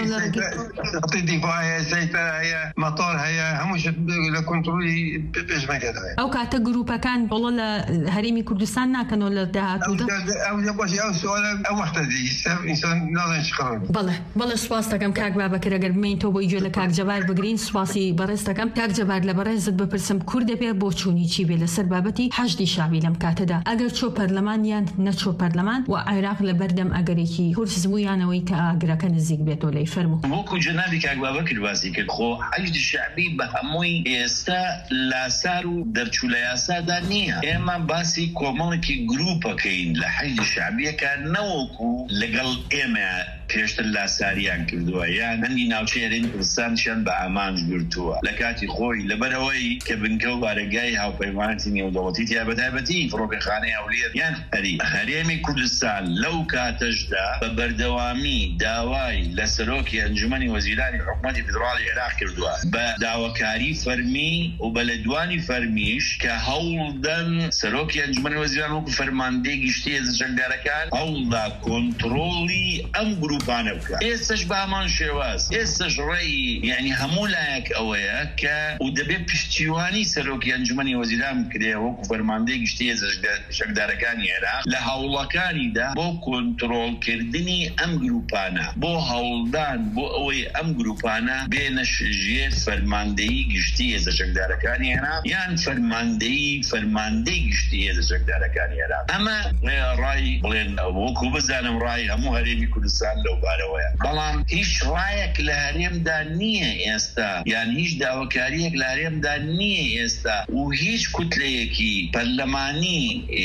خطي دفاع زيتا هي مطار هي همش لكنترولي بيش ما كده او كاتا جروبا كان والله هريمي كردستان كانوا لدهاتو ده او يبغى او سؤال او وحده دي انسان لازم يشكرون بله بله سپاس دکم کاک بابا که اگر من تو بيجو لکاک جبار بگرین سپاسی برز دکم کاک جبار لبرز بپرسم کرد به بوچونی چی به لسر بابتی حشدی شعبی لم کاتدا اگر چو پارلمان یان نچو پارلمان و عراق لبردم اگری کی کورس زمویان وی تا اگر کن زیگ به تو لی فرمو موکو جنابی کاک بابا که واسی که خو حشدی شعبی به هموی استا لاسارو در چولیاسا دانیه اما باسی کومال کی گروپا کین لحشدی شعبی کان نوکو لگل اما پێشتر لاساریان کردووە یان هەندی ناوچەی هەرێمی کوردستانیان بە ئامانج گرتووە لە کاتی خۆی لەبەرەوەی کە بنکە و بارگای هاوپەیمانەتی نێودەوڵەتی تیا بەتایبەتی فڕۆکەخانەی هەولێر یان هەری هەرێمی کوردستان لەو کاتەشدا بە بەردەوامی داوای لە سەرۆکی ئەنجومەنی وەزیرانی حکوومەتی فیدراڵی عێراق کردووە بە داواکاری فەرمی و بە لەدوانی فەرمیش کە هەوڵدەن سەرۆکی ئەنجومەنی وەزیران وەکو فەرماندەی گشتی هێزە جەنگدارەکان هەوڵدا کۆنتڕۆڵی ئەم گروپانە بکات. ئێستش بە هەمان شێواز ئێستش ڕێی یعنی هەموو لایەک ئەوەیە کە و دەبێت پشتیوانی سەرۆکی ئەنجومەنی وەزیران بکرێ وەکو فەرماندەی گشتی هێزە جەنگدارەکانی عێراق لە هەوڵەکانیدا بۆ کۆنتڕۆڵکردنی ئەم گروپانە بۆ هەوڵدان بۆ ئەوەی ئەم گروپانە بێنە ژێر فەرماندەیی گشتی هێزە جەنگدارەکانی عێراق یان فەرماندەی فەرماندەی گشتی هێزە جەنگدارەکانی عێراق. ئەمە ڕای بڵێن وەکو بزانم ڕای هەموو هەرێمی کوردستان لەو بارەوەیە، بەڵام هیچ ڕایەک لە هەرێمدا نییە ئێستا یان هیچ داواکاریەک لە هەرێمدا نییە ئێستا و هیچ کوتلەیەکی پەرلەمانی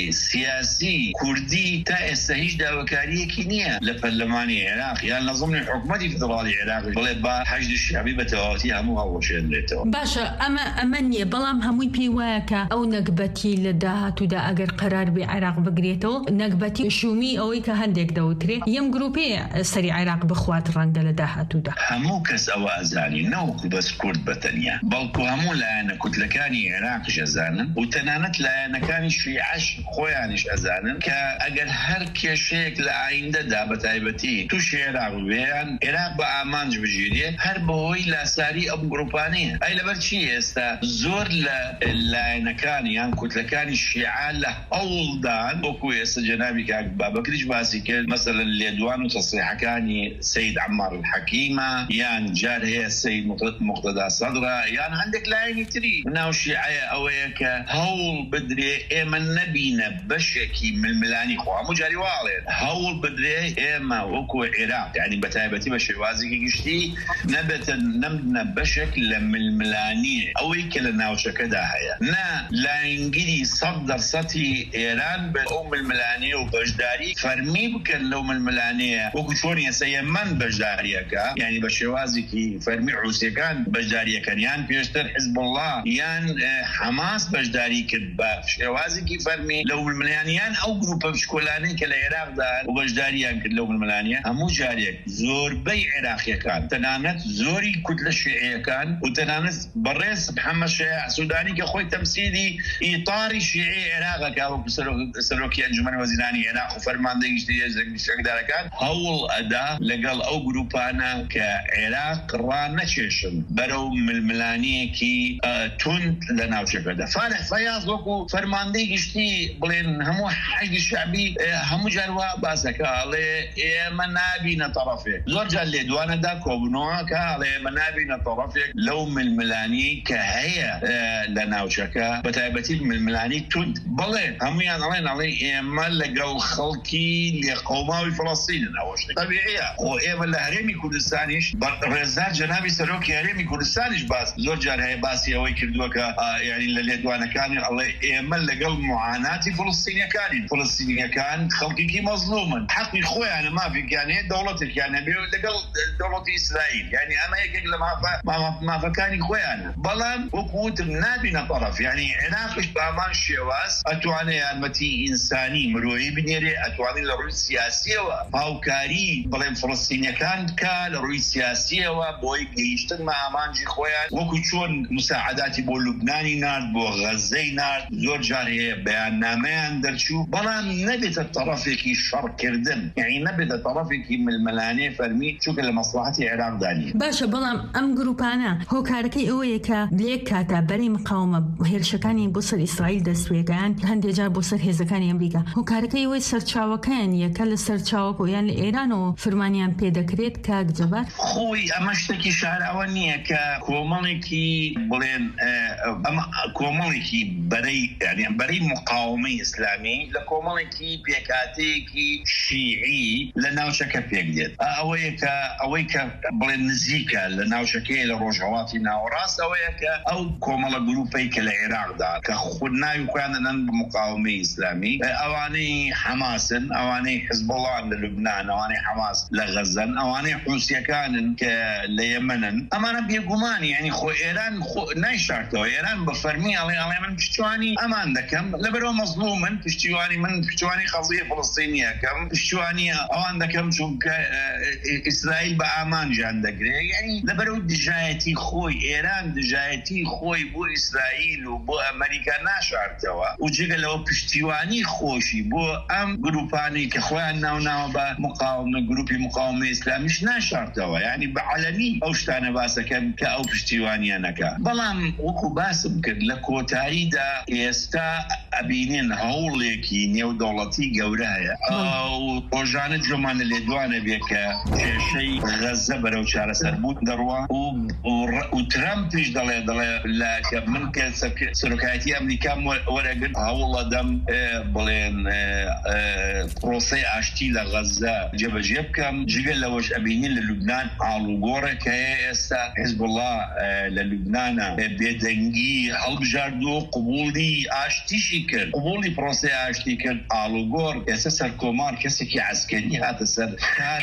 سیاسی کوردی تا ئێستا هیچ داواکاریەکی نییە لە پەرلەمانی عێراق یان لە زمانی حکوومەتی فیدراڵی عێراق بڵێ با حەشدی شیعبی بە تەواوەتی هەموو هەڵوەشێنرێتەوە. باشە ئەمە ئەمە نییە، بەڵام هەمووی پێی وایە کە ئەو نەکبەتی لە داهاتوودا ئەگەر قەرار بێ عێراق بگرێتەوە نەکبەتی شومی ئەوەی کە هەندێک دەوترێ یەم گروپەیە سەری عێراق بخوات ڕەنگە لە داهاتوودا. هەموو کەس ئەوە ئەزانی نەوەکو بەس کورد بەتەنیا بەڵکو هەموو لایەنە کوتلەکانی عێراقش ئەزانن و تەنانەت لایەنەکانی شیعەش خۆیانیش ئەزانن کە ئەگەر هەر کێشەیەک لە ئایندەدا بەتایبەتی تووشی عێراق بێیان عێراق بە ئامانج بژیرێ هەر بەهۆی لاساری ئەم گروپانەیە. ئەی لەبەر چی ئێستا زۆر لە لایەنەکانی یان کوتلەکانی شیعە لە هەوڵدان وەکو ئێستا جەنابی کاک بابەکریش باسی کرد مەسەلەن لێدوان و تەسریحەکانی سەید عەمار الحەکیمە یان جار هەیە سەید موقتەدا سەدرە یان هەندێک لایەنی تری ناو شیعەیە ئەوەیە کە هەوڵ بدرێ ئێمە نەبینە بەشێکی ململانی خۆ هەموو جاری واڵێن هەوڵ بدرێ ئێمە وەکو عێراق یعنی بەتایبەتی بە شێوازێکی گشتی نەبێتە نەمدنە بەشێک لە ململانی ئەوەی کە لە ناوچەکەدا هەیە نا لاینگیری سەد دەرسەتی ئێران بە ئەو ململانەیە و بەشداری فەرمی بکەن لەو ململانەیە وەکو چۆن ئێستا یەمەن بەشداریەکە یعنی بە شێوازێکی فەرمی حوسیەکان بەشداریەکەن یان پێشتر حیزب الله یان حەماس بەشداری کرد بە شێوازێکی فەرمی لەو ململانیان ئەو گروپە بچکۆلانەی کە لە عێراقدا و بەشداریان کرد لەو ململانیە هەموو جارێک زۆربەی عێراقیەکان تەنانەت زۆری کوتلە شیعەکان و تەنانەت بەڕێز محەممەد شیع سوودانی کە خۆی تەمسیلی ئیطاری شیعی عێراقەکە وەکو سەرۆکی ئەنجومەنی وەزیرانی عێراق و فەرماندەی گشتی جەنگدارەکان هەوڵ ئەدا لەگەڵ ئەو گروپانە کە عێراق ڕانەچێشن بەرەو ململانیەکی تند لە ناوچەکەدا. فالح فەیاض وەکو فەرماندەی گشتی بڵێن هەموو حەشدی شیعبی هەموو جاروا باسەکە ئەڵێ ئێمە نابینە تەڕەفێک زۆر جار لێدوانەدا کۆبنەوە کە ئەڵێ ئێمە نابینە تەڕەفێک لەو ململانی کە هەیە لە ناوچەکە بەتایبەتی ململانی تند بڵێ هەمویان ئەڵێن ئەڵێ ئێمە لەگەڵ خەڵکی لێ قەوماوی فەڵەستینن ئەوە شتێک تەبیعیە خۆ ئێمە لە هەرێمی کوردستانیش ڕێزدار جەنابی سەرۆکی هەرێمی کوردستانیش باس زۆر جار هەیە باسی ئەوەی کردووە کە یعنی لە لێدوانەکانی ئەڵێ ئێمە لەگەڵ معاناتی فڵەستینیەکانین فڵەستینیەکان خەڵکێکی مەزلومن حەقی خۆیانە مافێکیانێ دەوڵەتێکیانە بێ لەگەڵ دەوڵەتی ئیسرائیل یعنی ئەمە یەکێک لە مافەکانی خۆیانە بەڵام وەکوتم نابینە تەڕەف یعنی عێراقش بامان شێواز ئەتوانێ یارمەتی ئینسانی مرۆیی بنێرێ ئەتوانێت لە ڕووی سیاسیەوە هاوکاری بڵێن فڵەستینیەکان بکە لە ڕووی سیاسیەوە بۆی گەیشتن مە ئامانجی خۆیان وەکو چۆن مساعداتی بۆ لوبنانی نارد بۆ غەزەی نارد زۆر جار هەیە بەیاننامەیان دەرچوو بەڵام نەبێتە تەڕەفێکی شەڕکردن یعنی نەبێتە تەڕەفێکی ململانێ فەرمی چونکە لە مەسلحەتی عێراقدانی. باشە بەڵام ئەم گروپانە هۆکارەکەی ئەوەیە کە لێک کاتە بەرەی مقاومە هێرشەکانی بۆ سەر ئیسرائیل دەستوێگەیان هەندێک جار بۆ سەر هێزەکانی ئەمریکا هۆکارەکەی ئەوەی سەرچاوەکەیان یەکە لە سەرچاوەکە یان لە ئێران و فەرمانیان پێدەکرێت کاک جەبار خۆی ئەمە شتێکی شاراوە نییە کە کۆمەڵێکی بڵێن ئەمە کۆمەڵێکی بەرەی یعنی بەرەی مقاومەی ئیسلامی لە کۆمەڵێکی پێکاتەیەکی شیعی لە ناوچەکە پێک دێت ئەوەیە کە ئەوەی کە بڵێن نزیکە لە ناوچەکەی لە ڕۆژهەڵاتی ناوەڕاست ئەوەیە کە ئەو کۆمەڵە گروپەی کە لە عێراقدا کە خود ناوی خۆیانەن بە مقاومەی ئیسلامی ئەوانەی حەماسن ئەوانەی حیزب الله لە لوبنان ئەوانەی حماس لغزن أواني حوسيا كان كليمن أما أنا بيقوماني يعني خو إيران خو نايشارتو إيران بفرمي علي علي من بشتواني أمان دكم لبرو مظلوما بشتواني من بشتواني قضية فلسطينية كم بشتواني أوان دكم شو إسرائيل بأمان جان دقري يعني لبرو دجايتي خوي إيران دجايتي خوي بو إسرائيل وبو أمريكا ناشارتوا وجيك لو بشتواني خوشي بو أم جروباني كخوان ناو ناو بمقاومة جروبي مقاومة إسلام مش ناشارتوا يعني بعلني أوشتانا باسا كم كأو بشتواني أنا كا بلام وكو باسم كد لكو تايدا يستا أبينين هوليكي نيو دولتي قورايا وروجان الجمان اللي دوانا بيكا شيء غزة برو شارع سربوت دروا وترامب ليش دلي دلي لك من كسركاتي أمريكا ورقن هولا دم بلين بروسي عشتي لغزة جب جب كم جيل لوش أبينين للبنان على جورة كيسا حزب الله للبنان بيدنجي هل بجاردو قبولي عشتي شكل قبولي بروسي عشتي كل على جور أساس الكومار كسكي عسكري هذا سر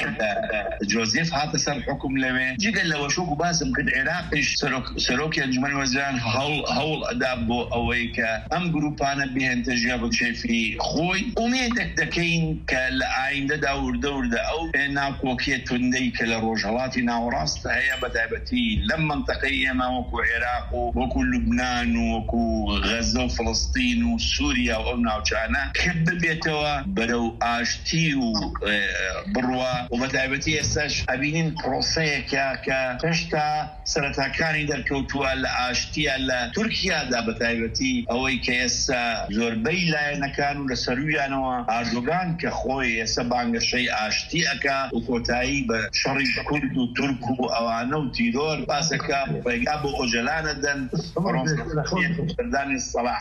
جوزيف هذا سر حكم لمن جيل لوش شو باسم كد عراقش سروك سروك ينجمن وزان هول هول أدابو أويكا أم جروبانا بهن تجاب شيء في خوي وميتك دكين كالعين ده دور دور ده أو ناكو كيتوندي كالروجلاتي ناوراست هي بدأبتي لما انتقية ما وكو عراق وكو لبنان وكو غزة وفلسطين وسوريا وقلنا وشانا كب بيتوا بدو آشتي وبروا وبدأبتي يساش أبينين بروسية كا كا تشتا سرطاكاني در كوتوا الآشتي على تركيا دا بدأبتي أوي كيسا زوربي لا نكانوا لسرويانوا أردوغان كخوي يسا بانغ شيء آشتي أكا وكوتاي بشري كرد وترك وأوانو وتيدور باسكا ويقابوا أجلانا دن دان الصلاح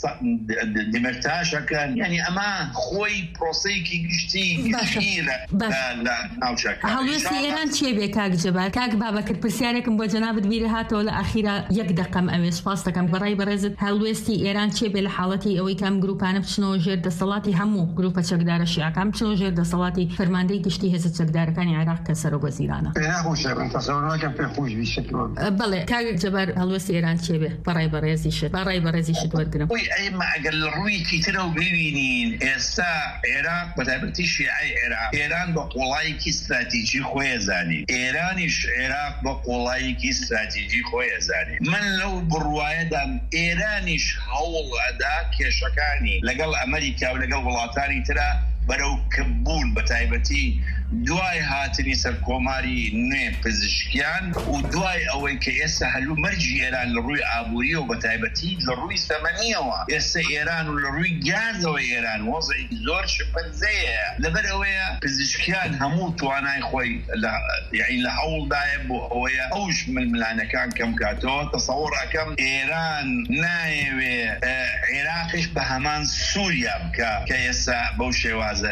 دمرتاش كان يعني أما خوي بروسيكي قشتي قشيلة لا لا ناوشاك هلوسي إيران چيه بي كاك جبال كاك بابا كر برسياركم بو جناب دبيري هاتو لأخيرا يك دقم أميش فاستكم براي برزت هلوسي إيران چيه بي لحالتي أوي كام جروبانا بشنو جير دستالاتي همو جروبا چكدار الشيعة كام بشنو جير دستالاتي فرماندي قشتي هزت چكدار كان عراق كسر وزيرانا أنا خوش انتصارنا كان في خوش بشكل بله كاك جبار هلوسي إيران چيه بي براي برزي شد براي برزي شد ورقنا وي أي ما أقل روي كتير وبيبينين إسا عراق بتعبتي شيعي عراق إيران بقولايكي استراتيجي خويا زاني إيرانيش عراق بقولايكي استراتيجي خويا زاني من لو برواية دام إيرانيش هول أدا كشكاني لقل أمريكا ولقل ولاتاني ترى برو كبون بتعبتي دواي هاتني سر كوماري نوي بزشكيان ودواي أوي كيسا هلو مرجي إيران لروي عابوري وبتايبتي لروي ثمانية يسا إيران ولروي غازة وإيران وضعي زور شبنزية لبروية بزشكيان هموت وانا خوي يعني لحول دايب وهوية أوش من الملانة كان كم كاتو تصور أكم إيران نايوي عراقش بهمان سوريا بكا كيسا بوشي وازة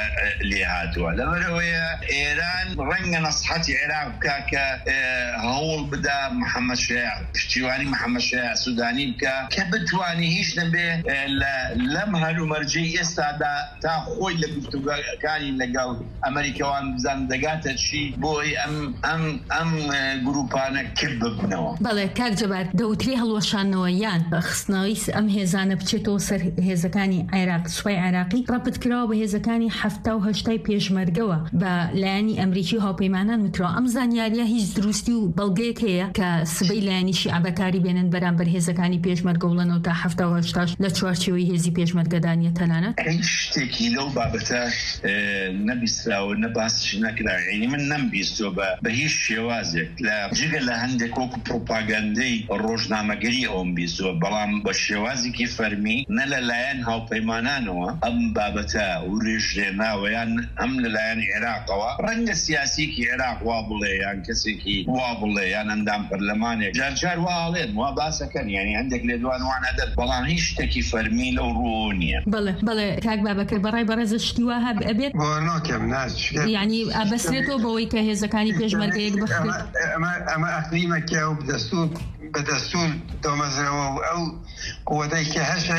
ليهاتوا لبروية إيران رنج نصحتي عراق كاكا هول بدا محمد شيع اشتواني محمد شيع سوداني بكا كبتواني هيش نبي لمها مرجي استعدا تا خوي لقفتو كاني لقال أمريكا وان بزان دقات الشي بوي أم أم أم جروبانا كببنوا بله كاك جبار دوتري هالوشان نويان خصنايس أم هزانة بتشتو سر هزكاني عراق شوي عراقي ربط كراو بهزكاني حفتا وهشتاي بيش مرقوا بلاني أمريكي هاوبيمانان مترا أم زانياريا هیچ دروستی و بلغيك هي كسبي لاني شيعة بكاري بينن برامبر هزكاني بيشمرق ولنو تا حفتا وهشتاش لچوارچوي هزي بيشمرق دانية تلانت اشتكي لو بابتا نبيسا ونباسش نكرا يعني من نبيسو بهيش شوازك لا جيغا لهندك وكو بروباغاندي الروجنامة قريهم بيسو بلام بشوازي كيف فرمي نلا لان هاوبيمانانو أم بابتا ورجلنا ويان أم لان عراق رنگ سياسي كي عراق وابلي يعني كسيكي وابلي يعني عندهم برلماني جارجار والين واباسا كان يعني عندك لدوان وانا دل بلان هيش تكي فرميل ورونيا بله بله كاك بابكر براي برز اشتواها بأبيت وانا كم ناس يعني أبسرتو بوي كهزكاني بيشمرق يك بخير أما أما أقليمك يا بدستور بدستور دامزروا أو قوتي كهشة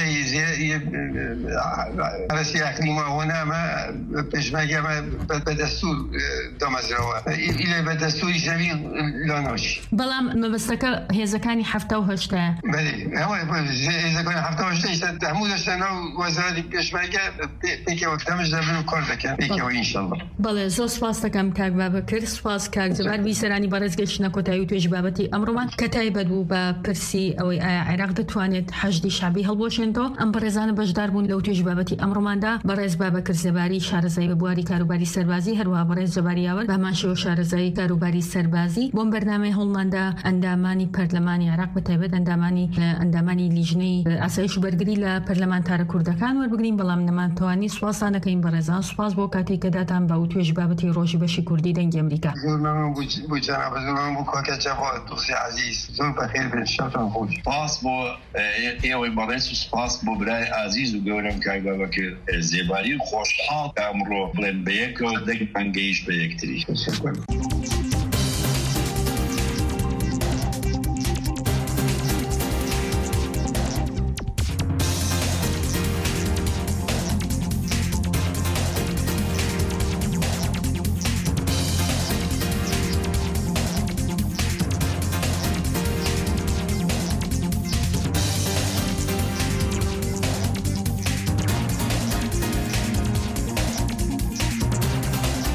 رسي أقليم هنا ما بجمع ما بدستور دامزروا إلى بدستور شبيه لانوش. بلام ما بستك هي زكاني حفتة وهشتة. بله هو إذا كان حفتة وهشتة يستهمون السنة وزارة بجمع بيك وقت مش دبلو كردك بيك وإن شاء الله. بله زوج فاست كم كاج بابا كرس فاست كاج زبر بيسراني برزقش نكوتايو تجبابتي أمرمان كتايب دوبا برسي أو عراق دتوانت حشد شعبي هالبوشنتو أم برزان بجدار بون لو تجبابتي أمرمان دا برز بابا كرزباري شارزاي ببواري كاروباري سربازي هروا برز زباري أول بماشو شارزاي كاروباري سربازي بوم برنامج هولندا أنداماني برلماني عراق بتايبت أنداماني أنداماني لجنة أسايش برجري لا برلمانتار كردكان وربجرين بلام نمان تواني سواسانا كين برزان سواس بو كاتي كداتان باو تجبابتي روشي بشي كردي دنج أمريكا. زورنا بو جناب زورنا بو كاكا جواد دوسي عزيز زور بخير بالشفا خوش. سپاس بو ایوی بررس سپاس بو برای عزیز و گورم که بابا که زیبایی خوشحال امرو بلند به یک و دیگه انگیج به یک تری.